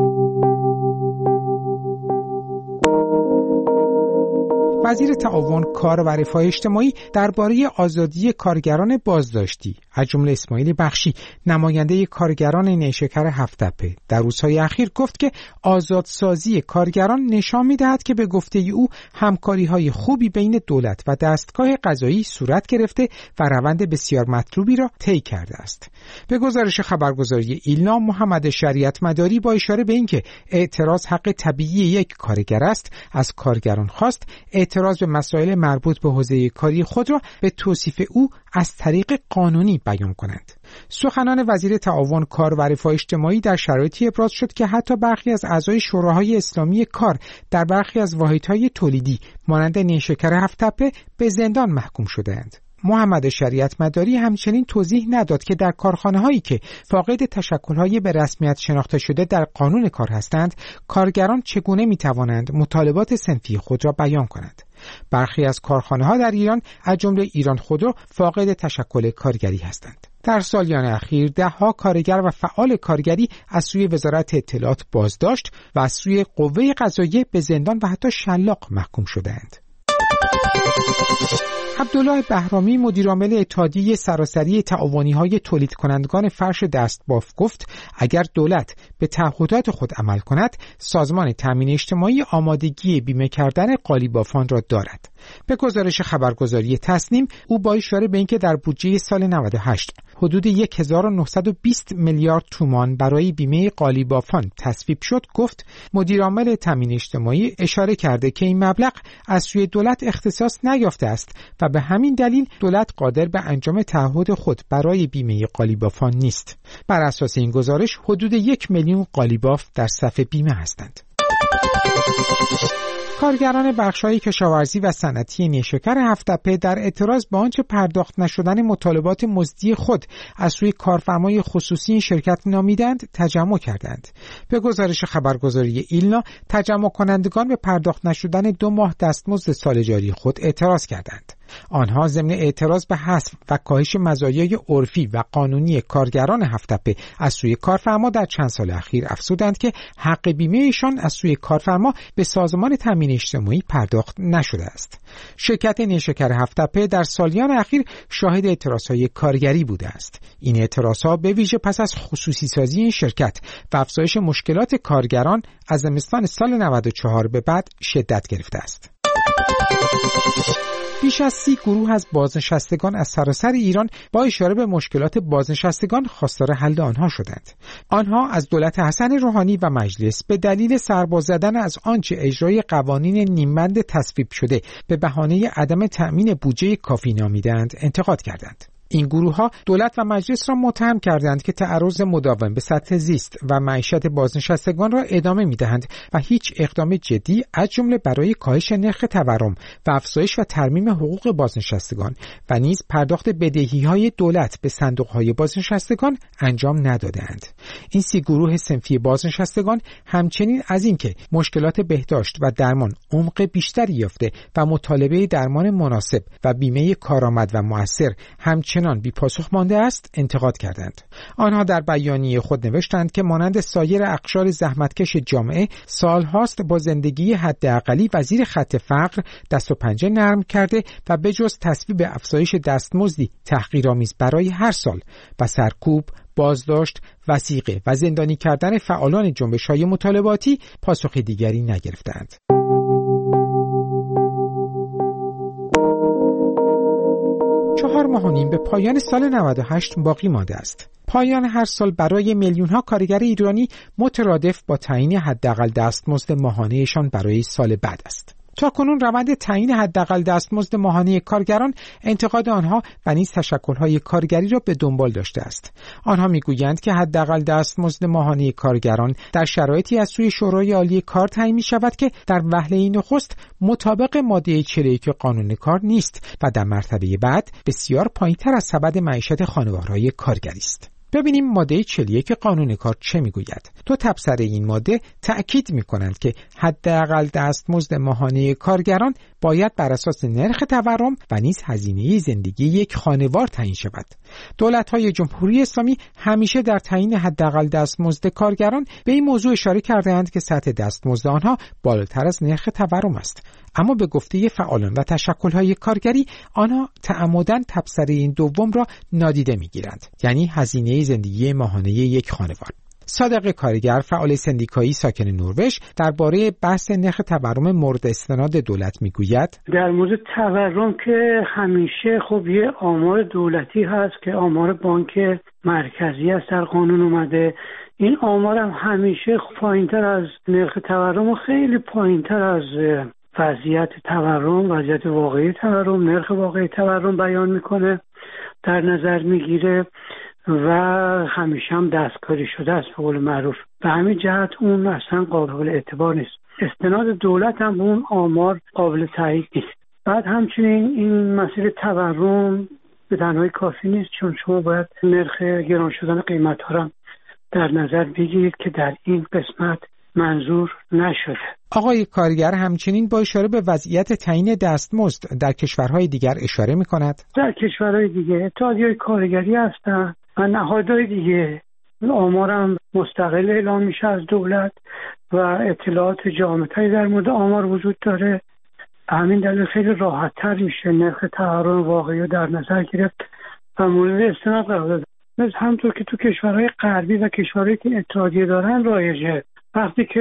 وزیر تعاون، کار و رفاه اجتماعی درباره آزادی کارگران بازداشتی از جمله اسماعیل بخشی، نماینده کارگران نیشکر هفت‌تپه، در روزهای اخیر گفت که آزادسازی کارگران نشان می‌دهد که به گفته او همکاری‌های خوبی بین دولت و دستگاه قضایی صورت گرفته و روند بسیار مطلوبی را طی کرده است. به گزارش خبرگزاری ایلنا، محمد شریعت مداری با اشاره به اینکه اعتراض حق طبیعی یک کارگر است، از کارگران خواست اعتراض به مسائل مربوط به حوزه کاری خود را به توصیف او از طریق قانونی بیان کنند. سخنان وزیر تعاون، کار و رفاه اجتماعی در شرایطی ابراز شد که حتی برخی از اعضای شوراهای اسلامی کار در برخی از واحدهای تولیدی مانند نیشکر هفت‌تپه به زندان محکوم شده‌اند. محمد شریعت مداری همچنین توضیح نداد که در کارخانه هایی که فاقد تشکل های به رسمیت شناخته شده در قانون کار هستند، کارگران چگونه می توانند مطالبات صنفی خود را بیان کنند. برخی از کارخانه ها در ایران از جمله ایران خودرو فاقد تشکل کارگری هستند. در سالیان اخیر ده ها کارگر و فعال کارگری از سوی وزارت اطلاعات بازداشت و از سوی قوه قضاییه به زندان و حتی شلاق محکوم شده‌اند. عبدالله بهرامی، مدیرعامل اتحادیه سراسری تعاونی‌های تولید کنندگان فرش دستباف گفت اگر دولت به تعهدات خود عمل کند، سازمان تامین اجتماعی آمادگی بیمه کردن قالیبافان را دارد. به گزارش خبرگزاری تصنیم، او با اشاره به اینکه در بودجه سال نود و هشت حدود هزار و نهصد و بیست میلیارد تومان برای بیمه قالیبافان تصویب شد، گفت مدیرعامل تامین اجتماعی اشاره کرده که این مبلغ از سوی دولت اختصاص نیافته است و به همین دلیل دولت قادر به انجام تعهد خود برای بیمه قالیبافان نیست. بر اساس این گزارش حدود یک میلیون قالیباف در صف بیمه هستند. کارگران بخش‌های کشاورزی و صنعتی نیشکر هفت‌تپه در اعتراض به آنچه پرداخت نشدن مطالبات مزدی خود از سوی کارفرمای خصوصی این شرکت نامیدند تجمع کردند. به گزارش خبرگزاری ایلنا، تجمع کنندگان به پرداخت نشدن دو ماه دستمزد سال جاری خود اعتراض کردند. آنها ضمن اعتراض به حذف و کاهش مزایای عرفی و قانونی کارگران هفت‌تپه از سوی کارفرما در چند سال اخیر افزودند که حق بیمه ایشان از سوی کارفرما به سازمان تامین اجتماعی پرداخت نشده است. شرکت نیشکر هفت‌تپه در سالیان اخیر شاهد اعتراضهای کارگری بوده است. این اعتراضها به ویژه پس از خصوصی سازی این شرکت و افزایش مشکلات کارگران از زمستان سال نود و چهار به بعد شدت گرفته است. بیش از سی گروه از بازنشستگان از سراسر ایران با اشاره به مشکلات بازنشستگان خواستار حل آنها شدند. آنها از دولت حسن روحانی و مجلس به دلیل سرباز زدن از آنچه اجرای قوانین نیمبند تصویب شده به بهانه عدم تأمین بودجه کافی نامیدند انتقاد کردند. این گروه‌ها دولت و مجلس را متهم کردند که تعرض مداوم به سطح زیست و معیشت بازنشستگان را ادامه می‌دهند و هیچ اقدام جدی از جمله برای کاهش نرخ تورم و افزایش و ترمیم حقوق بازنشستگان و نیز پرداخت بدهی‌های دولت به صندوق‌های بازنشستگان انجام ندادند. این سی گروه صنفی بازنشستگان همچنین از اینکه مشکلات بهداشت و درمان عمق بیشتری یافته و مطالبه درمان مناسب و بیمه کارآمد و مؤثر همچنین همچنان بی پاسخ مانده است انتقاد کردند. آنها در بیانیه خود نوشتند که مانند سایر اقشار زحمتکش جامعه سالهاست با زندگی حداقلی وزیر خط فقر دست و پنجه نرم کرده و به جز تصویب افزایش دستمزدی تحقیرآمیز برای هر سال و سرکوب، بازداشت، وثیقه و زندانی کردن فعالان جنبش‌های مطالباتی پاسخ دیگری نگرفتند. چهار ماه و نیم به پایان سال نود و هشت باقی مانده است. پایان هر سال برای میلیون‌ها کارگر ایرانی مترادف با تعیین حداقل دستمزد ماهانه‌شان برای سال بعد است. تاکنون روند تعیین حداقل دستمزد ماهانه کارگران انتقاد آنها و نیز تشکل‌های کارگری را به دنبال داشته است. آنها می‌گویند که حداقل دستمزد ماهانه کارگران در شرایطی از سوی شورای عالی کار تعیین می‌شود که در وهله نخست مطابق ماده چهل و یک قانون کار نیست و در مرتبه بعد بسیار پایین‌تر از سبد معیشت خانوارهای کارگری است. ببینیم ماده چهل و یک قانون کار چه میگوید. دو تبصره این ماده تأکید میکنند که حداقل دستمزد ماهانه کارگران باید بر اساس نرخ تورم و نیز هزینه زندگی یک خانوار تعیین شود. دولت‌های جمهوری اسلامی همیشه در تعیین حداقل دستمزد کارگران به این موضوع اشاره کرده‌اند که سطح دستمزد آنها بالاتر از نرخ تورم است. اما به گفته فعالان و تشکل‌های کارگری آنها تعمداً تبصره این دوم را نادیده می‌گیرند، یعنی هزینه زندگی ماهانه یک خانوار. صادق کارگر، فعال سندیکایی ساکن نروژ، درباره بحث نرخ تورم مورد استناد دولت میگوید: در مورد تورم که همیشه خب یه آمار دولتی هست که آمار بانک مرکزی است در قانون اومده. این آمار هم همیشه پایین‌تر از نرخ تورم و خیلی پایین‌تر از وضعیت تورم، وضعیت واقعی تورم، نرخ واقعی تورم بیان میکنه، در نظر میگیره و همیشه هم دستکاری شده است به قول معروف. به همین جهت اون اصلا قابل اعتبار نیست. استناد دولت هم به اون آمار قابل تایید نیست. بعد همچنین این مسئله تورم به تنهایی کافی نیست، چون شما باید نرخ گران شدن قیمت ها را در نظر بگیرید که در این قسمت منظور نشده. آقای کارگر همچنین با اشاره به وضعیت تعیین دستمزد در کشورهای دیگر اشاره می‌کند. در کشورهای دیگه اتحادیه‌های کارگری هستند و نهادهای دیگه آمارم مستقل اعلام میشه از دولت و اطلاعات جامع‌تری در مورد آمار وجود داره. همین دلیل خیلی راحت‌تر میشه نرخ تورم واقعی رو در نظر گرفت و مورد استناد قرار داد. مثل همونطور که تو کشورهای غربی و کشورهایی که اتحادیه دارن رایجه. وقتی که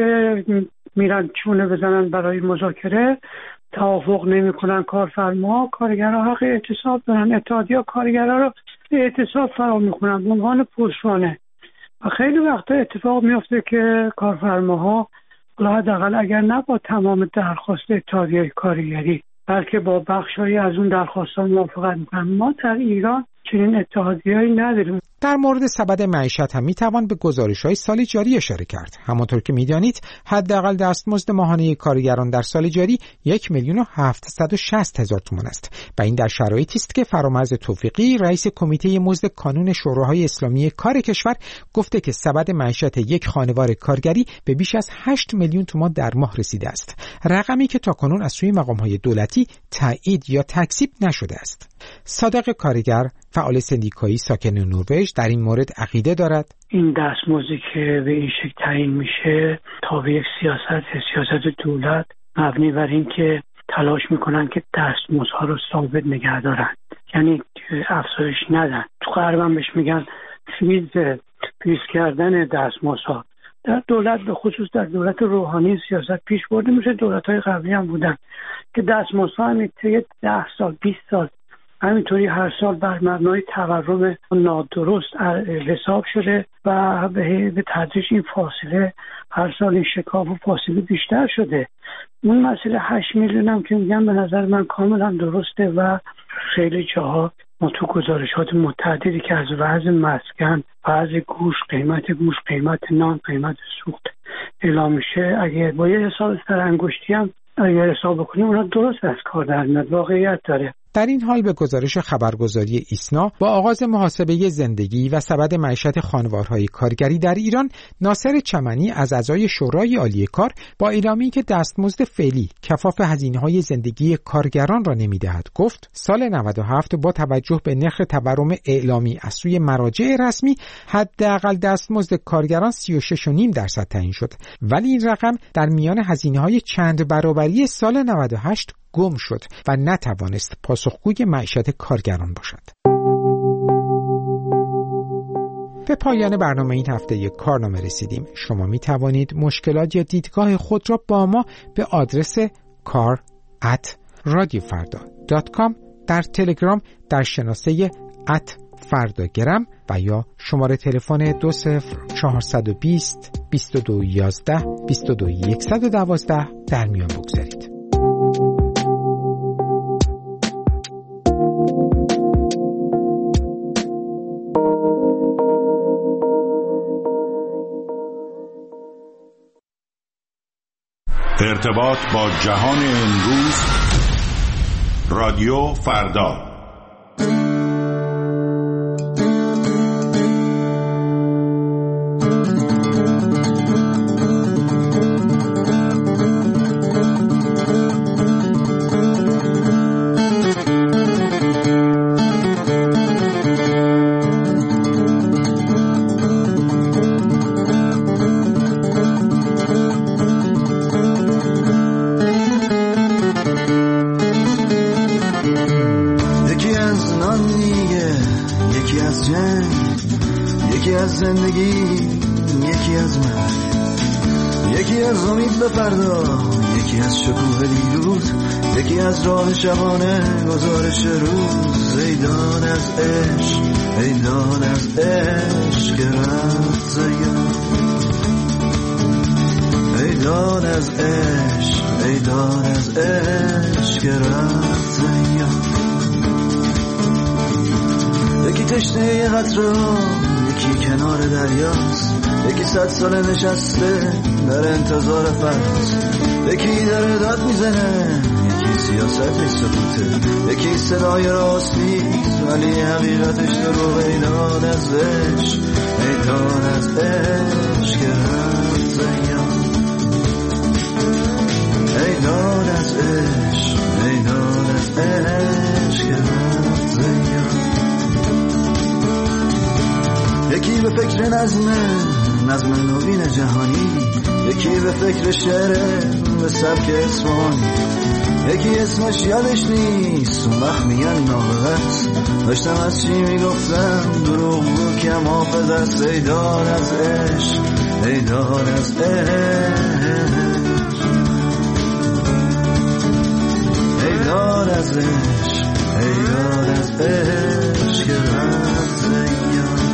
میرن چونه بزنن برای مذاکره، توافق نمیکنن کارفرما، کارگرها حق اعتصاب دارن، اتحادیه کارگرها رو اعتصاب فرا میکنن به عنوان پشتوانه و خیلی وقتا اتفاق میفته که کارفرماها حداقل اگر نه با تمام درخواست اتحادیه کارگری بلکه با بخشایی از اون درخواست‌ها موافقت میکنن. ما در ایران چنین اتحادیه‌ای نداریم. در مورد سبد معیشت هم میتوان به گزارش‌های سال جاری اشاره کرد. همانطور که میدانید حداقل دستمزد ماهانه کارگران در سال جاری یک میلیون و هفتصد و شصت هزار تومان است و این در شرایطی است که فرامرز توفیقی رئیس کمیته مزد کانون شوراهای اسلامی کار کشور گفته که سبد معیشت یک خانوار کارگری به بیش از هشت میلیون تومان در ماه رسیده است، رقمی که تاکنون از سوی مقام‌های دولتی تایید یا تکذیب نشده است. صادق کارگر، فعال سندیکایی ساکن نروژ، در این مورد عقیده دارد این دستمزدی که به این شکل تعیین میشه تابع یک سیاست سیاست دولت مبنی بر این که تلاش میکنن که دستمزدها رو ثابت نگه دارن، یعنی افزایش ندن. تو غرب هم بهش میگن فریز فریز کردن دستمزدها. در دولت به خصوص در دولت روحانی سیاست پیش برده میشه، دولت‌های قبلی هم بودن که دستمزدها هم طی ده سال بیست سال همینطوری هر سال بر مبنای تورم نادرست حساب شده و به تدریج این فاصله هر سال این شکاف و فاصله بیشتر شده. اون مسئله هشت میلیون هم که میگم به نظر من کاملا درسته و خیلی جاها ما تو گزارشات متعددی که از وضع مسکن، وضع گوش، قیمت گوش، قیمت نان، قیمت سوخت اعلام میشه، اگه با یه حساب سر انگشتی هم اگر حساب بکنیم اونا درست از کار در میاد، واقعیت داره. در این حال به گزارش خبرگزاری ایسنا با آغاز محاسبه زندگی و سبد معیشت خانوارهای کارگری در ایران، ناصر چمنی از اعضای شورای عالی کار با اعلامی که دستمزد فعلی کفاف هزینه‌های زندگی کارگران را نمی‌دهد گفت سال نود و هفت با توجه به نرخ تورم اعلامی از سوی مراجع رسمی حداقل دستمزد کارگران سی و شش و نیم درصد تعیین شد، ولی این رقم در میان هزینه‌های چند برابری سال نود و هشت گم شد و نتوانست پاسخگوی معیشت کارگران باشد. به پایان برنامه این هفته کارنامه رسیدیم. شما می توانید مشکلات یا دیدگاه خود را با ما به آدرس کار ات رادیو فردا دات کام در تلگرام در شناسه ات فرداگرم و یا شماره تلفن دو صفر چهارصد و بیست بیست و دو یازده بیست و دو صد و دوازده در میان بگذارید. ارتباط با جهان امروز، رادیو فردا. زندگی یکی از من، یکی از امید به فردا، یکی از شکوه دیروز، یکی از راه شبانه گزارش روز. ایدان از عشق، ایدان از عشق رفت زیاد، ایدان از عشق، ایدان از عشق رفت زیاد. یکی تشنه یه قطره، یکی کنار دریاست، یکی صد سال نشسته در انتظار فصل، یکی داره داد میزنه، یکی سیاست سکوته، یکی صدای راست نیست ولی حقیقتش دروغ. ایدان از عشق، ایدان از عشق رفت زیاد، ایدان از عشق، ایدان از عشق رفت زیاد. یکی به فکر نظمه، نظم نوین جهانی، یکی به فکر شعر به سبک اسفانی، یکی اسمش یادش نیست اون وقت میگن نابغت، داشتم از چی میگفتم دروغ بود که حافظ است. ایدان از عشق، ایدان از عشق، ایدان از عشق، ایدان از عشق رفت زیاد.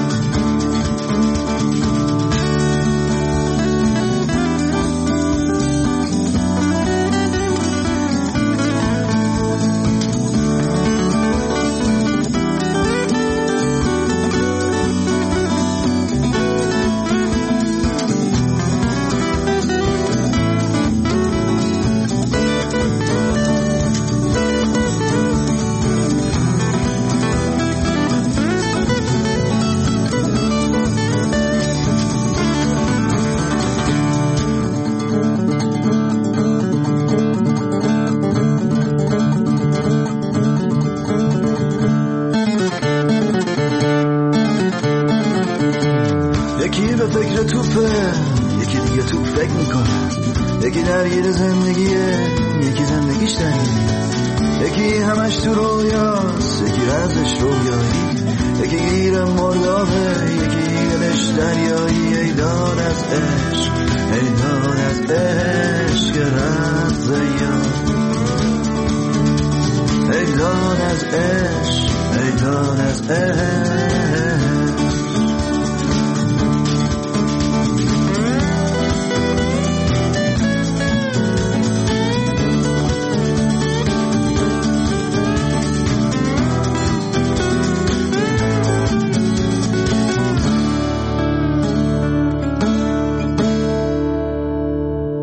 یکی درگیر زندگیه، یکی زندگیش درگیره، یکی همش تو رویاست، یکی رازش رویایی، یکی گیر مردابه، یکی دلش دریایی. ایدان از عشق، ایدان از عشق رفت زیاد، ایدان از عشق، ایدان از عشق.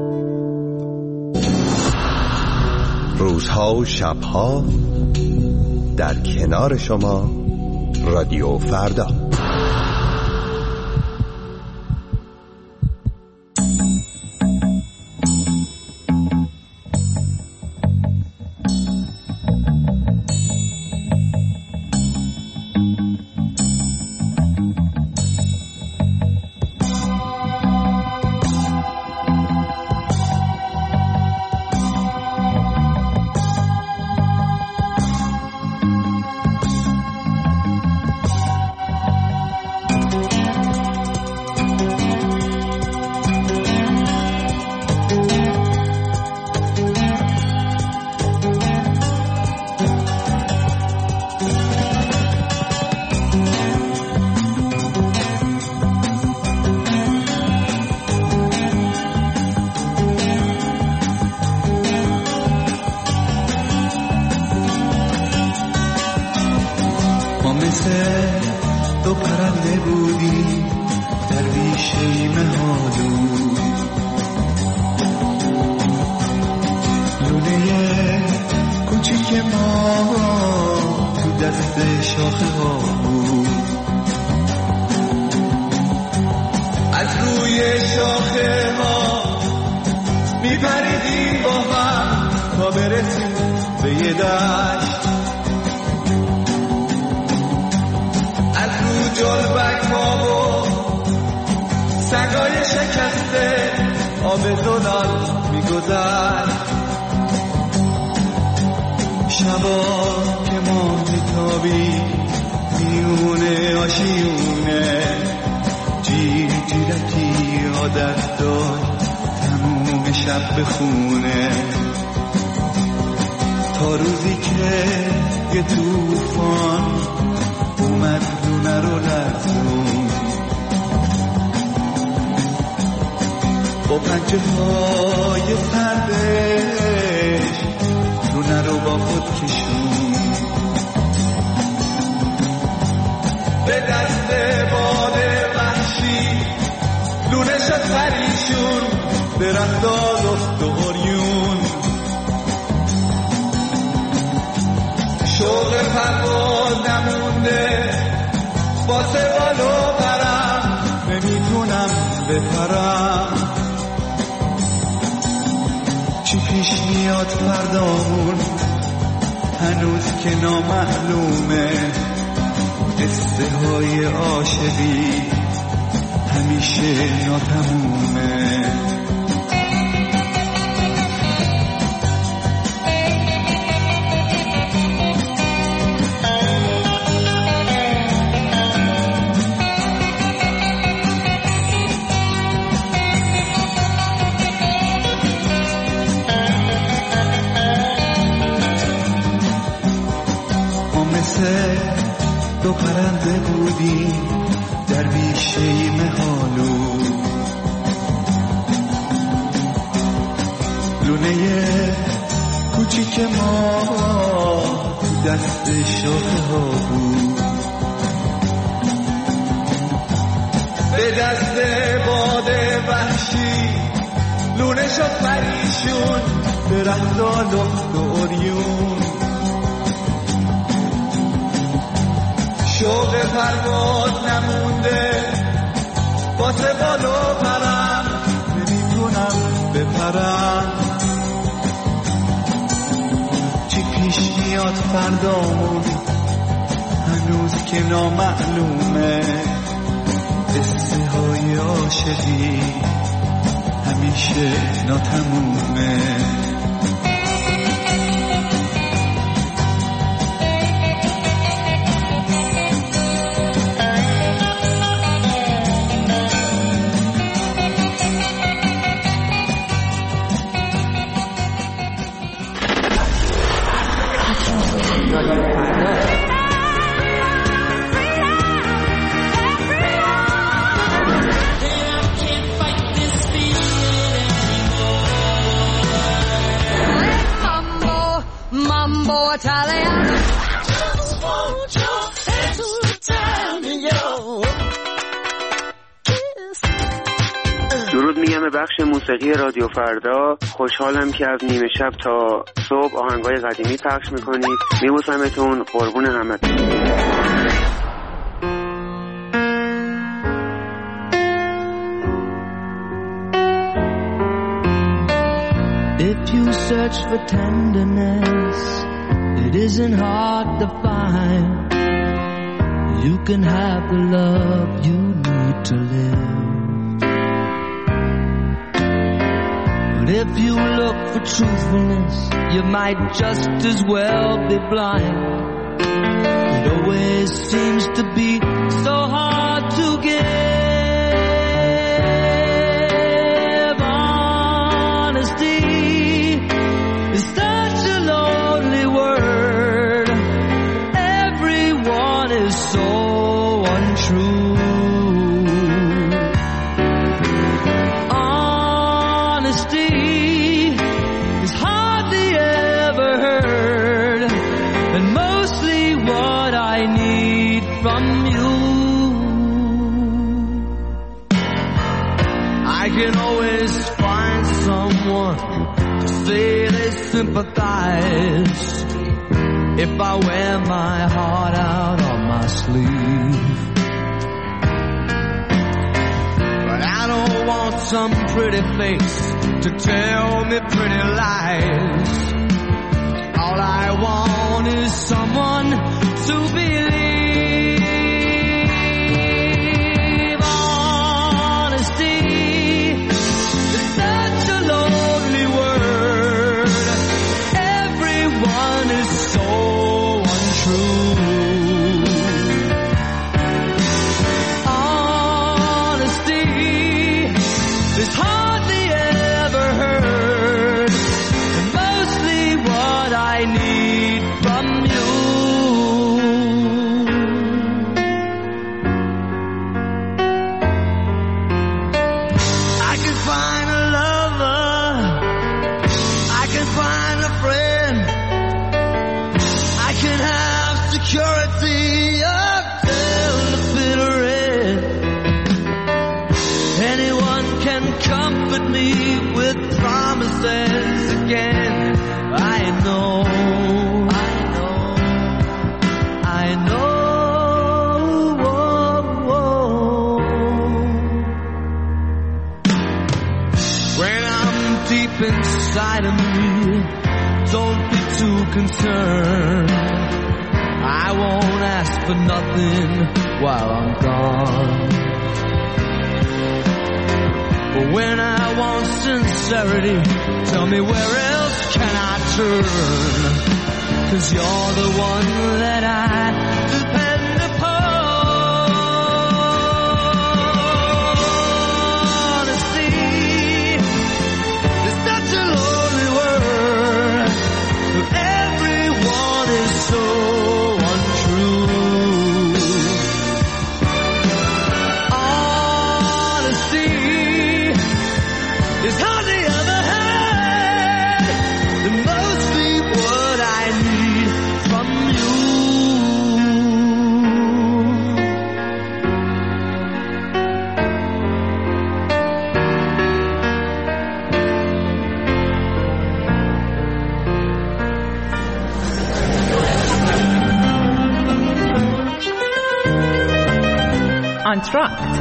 روزها و شبها در کنار شما رادیو فردا. دو پرنده بودیم در بیشه مهالو، لونه کوچیک ما دست شاخه ها بود، به دست باد وحشی لونه شد پریشون، درختا لخت و اوریون، شوق پرواز نمونده واسه بالا پرم، نمیتونم بپرم، چی پیش میاد فردامون هنوز که نامعلومه، قصه های عاشقی همیشه ناتمومه. درود میگم به بخش موسیقی رادیو فردا. خوشحالم که از نیمه شب تا صبح آهنگای قدیمی پخش میکنید. میبوسمتون، قربون همتون. If you search for tenderness, it isn't hard to find. You can have the love you need to live. But if you look for truthfulness, you might just as well be blind. It always seems to be so hard to give. Honesty is such a lonely word. Everyone is so untrue. Honesty is hardly ever heard, and mostly what I need from you. I can always find someone to say they sympathize if I wear my heart out on my sleeve. But I don't want some pretty face to tell me pretty lies. All I want is someone to believe. Honesty is such a lonely word. Everyone is so untrue. Honesty is hardly ever heard, and mostly what I need from you. I can find a lover, I can find a friend, I can have security up till the bitter end. Anyone can comfort me with promises again. I know, I know, I know. Whoa, whoa. When I'm deep inside of me, don't be too concerned. I won't ask for nothing while I'm gone. But when I want sincerity, tell me where else can I turn? 'Cause you're the one that I depend upon. Honesty is such a lonely word. Everyone is so untrue. Honesty is hardly ever heard, and mostly what I need from you. آنتراکت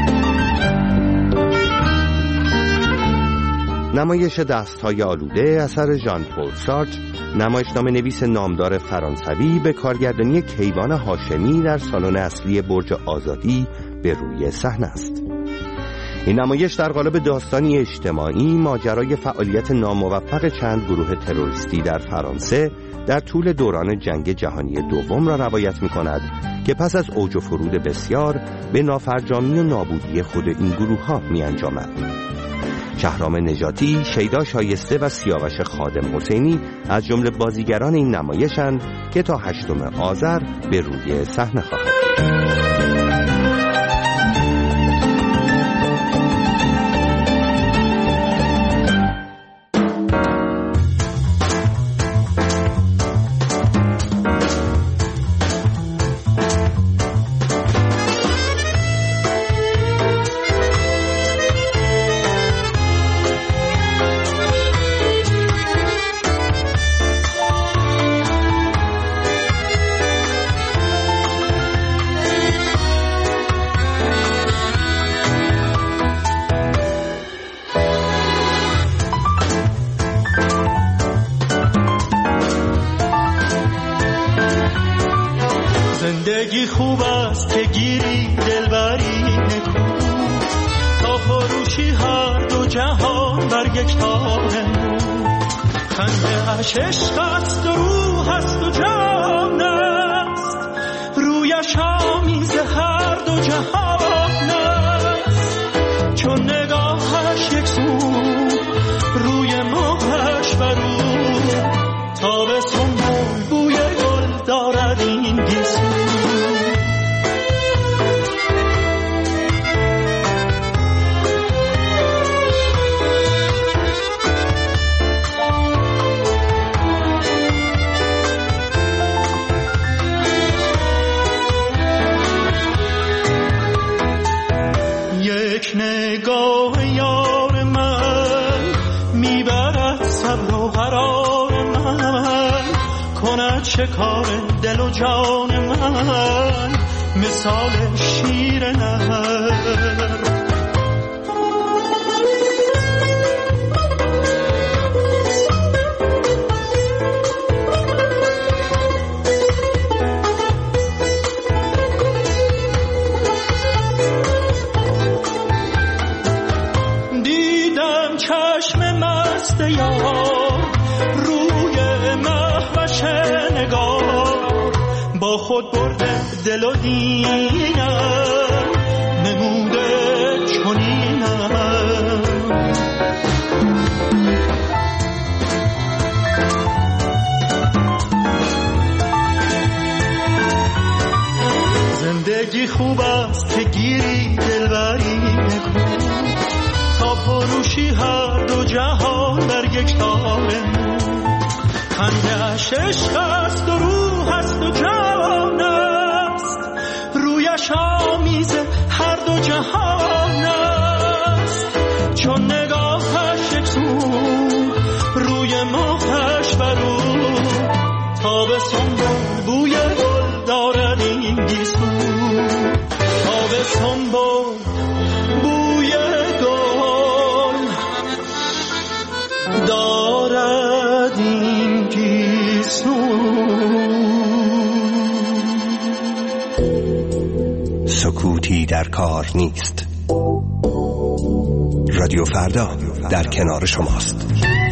نمایش دست‌های آلوده اثر ژان پل سارتر، نمایشنامه نویس نامدار فرانسوی، به کارگردانی کیوان هاشمی در سالن اصلی برج آزادی به روی صحنه است. این نمایش در قالب داستانی اجتماعی ماجرای فعالیت ناموفق چند گروه تروریستی در فرانسه در طول دوران جنگ جهانی دوم را روایت می‌کند که پس از اوج و فرود بسیار به نافرجامی و نابودی خود این گروه‌ها می‌انجامد. شهرام نجاتی، شیدا شایسته و سیاوش خادم حسینی از جمله بازیگران این نمایشند که تا هشتم آذر به روی صحنه خواهند بود. بر یک تار نو، خنده اش عشق است و روح است و جان است، رویش آمیز هر دو جهان است، چون نگاهش یک سو روی ماهش برو، تابستون بوی بوی گل دارد این گیسو. یک نگاه یار من میبرد صبر و قرار من، کند شکار دل و جان من مثال شیر نهر. با خود برده دل و دینم نموده چنینم، زندگی خوب است که گیری دلبری نکن، تا پروشی هر دو جهان در یک تار نو، خنده‌اش عشق است و روح است و جان است، رویش آمیز هر دو جهان است، چون نگاهش یک سو روی ماهش برو، تابستون بوی گل دارد این گیسو، تابستون بوی گل دارد این سکوتی در کار نیست. رادیو فردا در کنار شماست.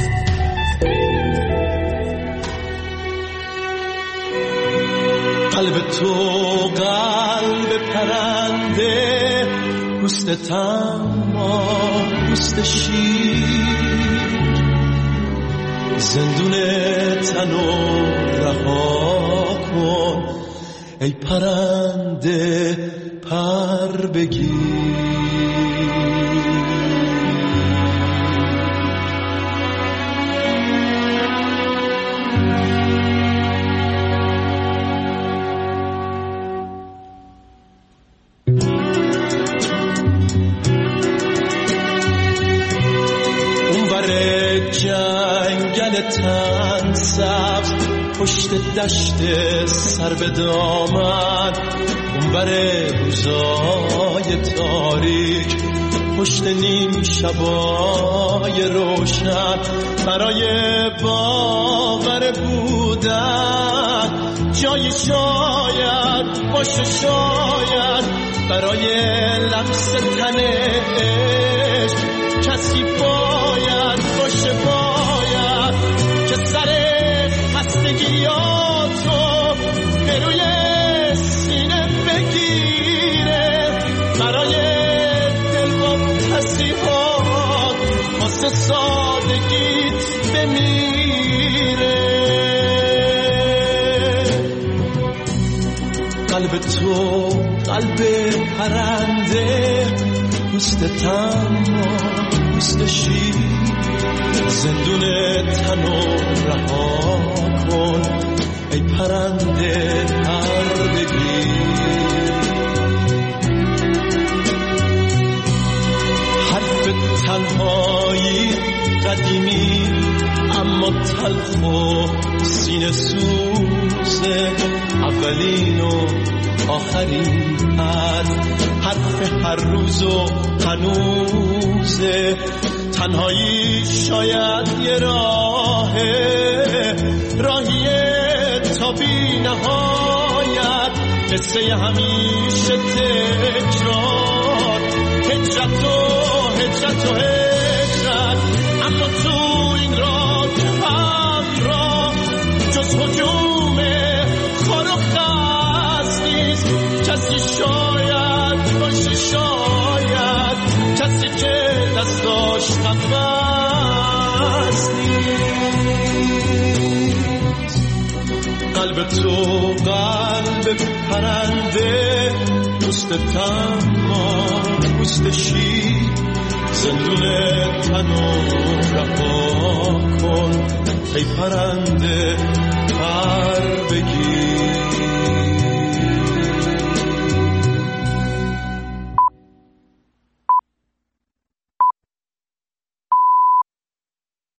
قلب تو قلب پرنده، پوست تما پوست شیر، زندون تنو رها کن ای پرنده پر بگیر. جنگل تن سبز پشت دشت سر به دامن، اونور روزای تاریک پشت نیم شبای روشن، برای باور بودن جای شاید باشه، شاید برای لمس تن عشق کسی باید باشه، باید که سر خستگیاتو به روی سینه بگیره، برای دل با تصیحات واسه سادگیت بمیره. قلب تو قلب پرنده، پوست تما پوست شیر، زندون تنو رها کن ای پرنده پر بگیر. حرف تنهایی قدیمی اما تلخ و سینه سوزه، اولین و آخرین حرف حرف هر روز و هنوزه، تنهایی شاید یه راهه، راهیه تا بی نهایت، قصه همیشه تکرار، هجرت و هجرت و هجرت، قلب تو قلب پرنده، دوست تنها دوست شیر، زندون تنو رها کن ای پرنده.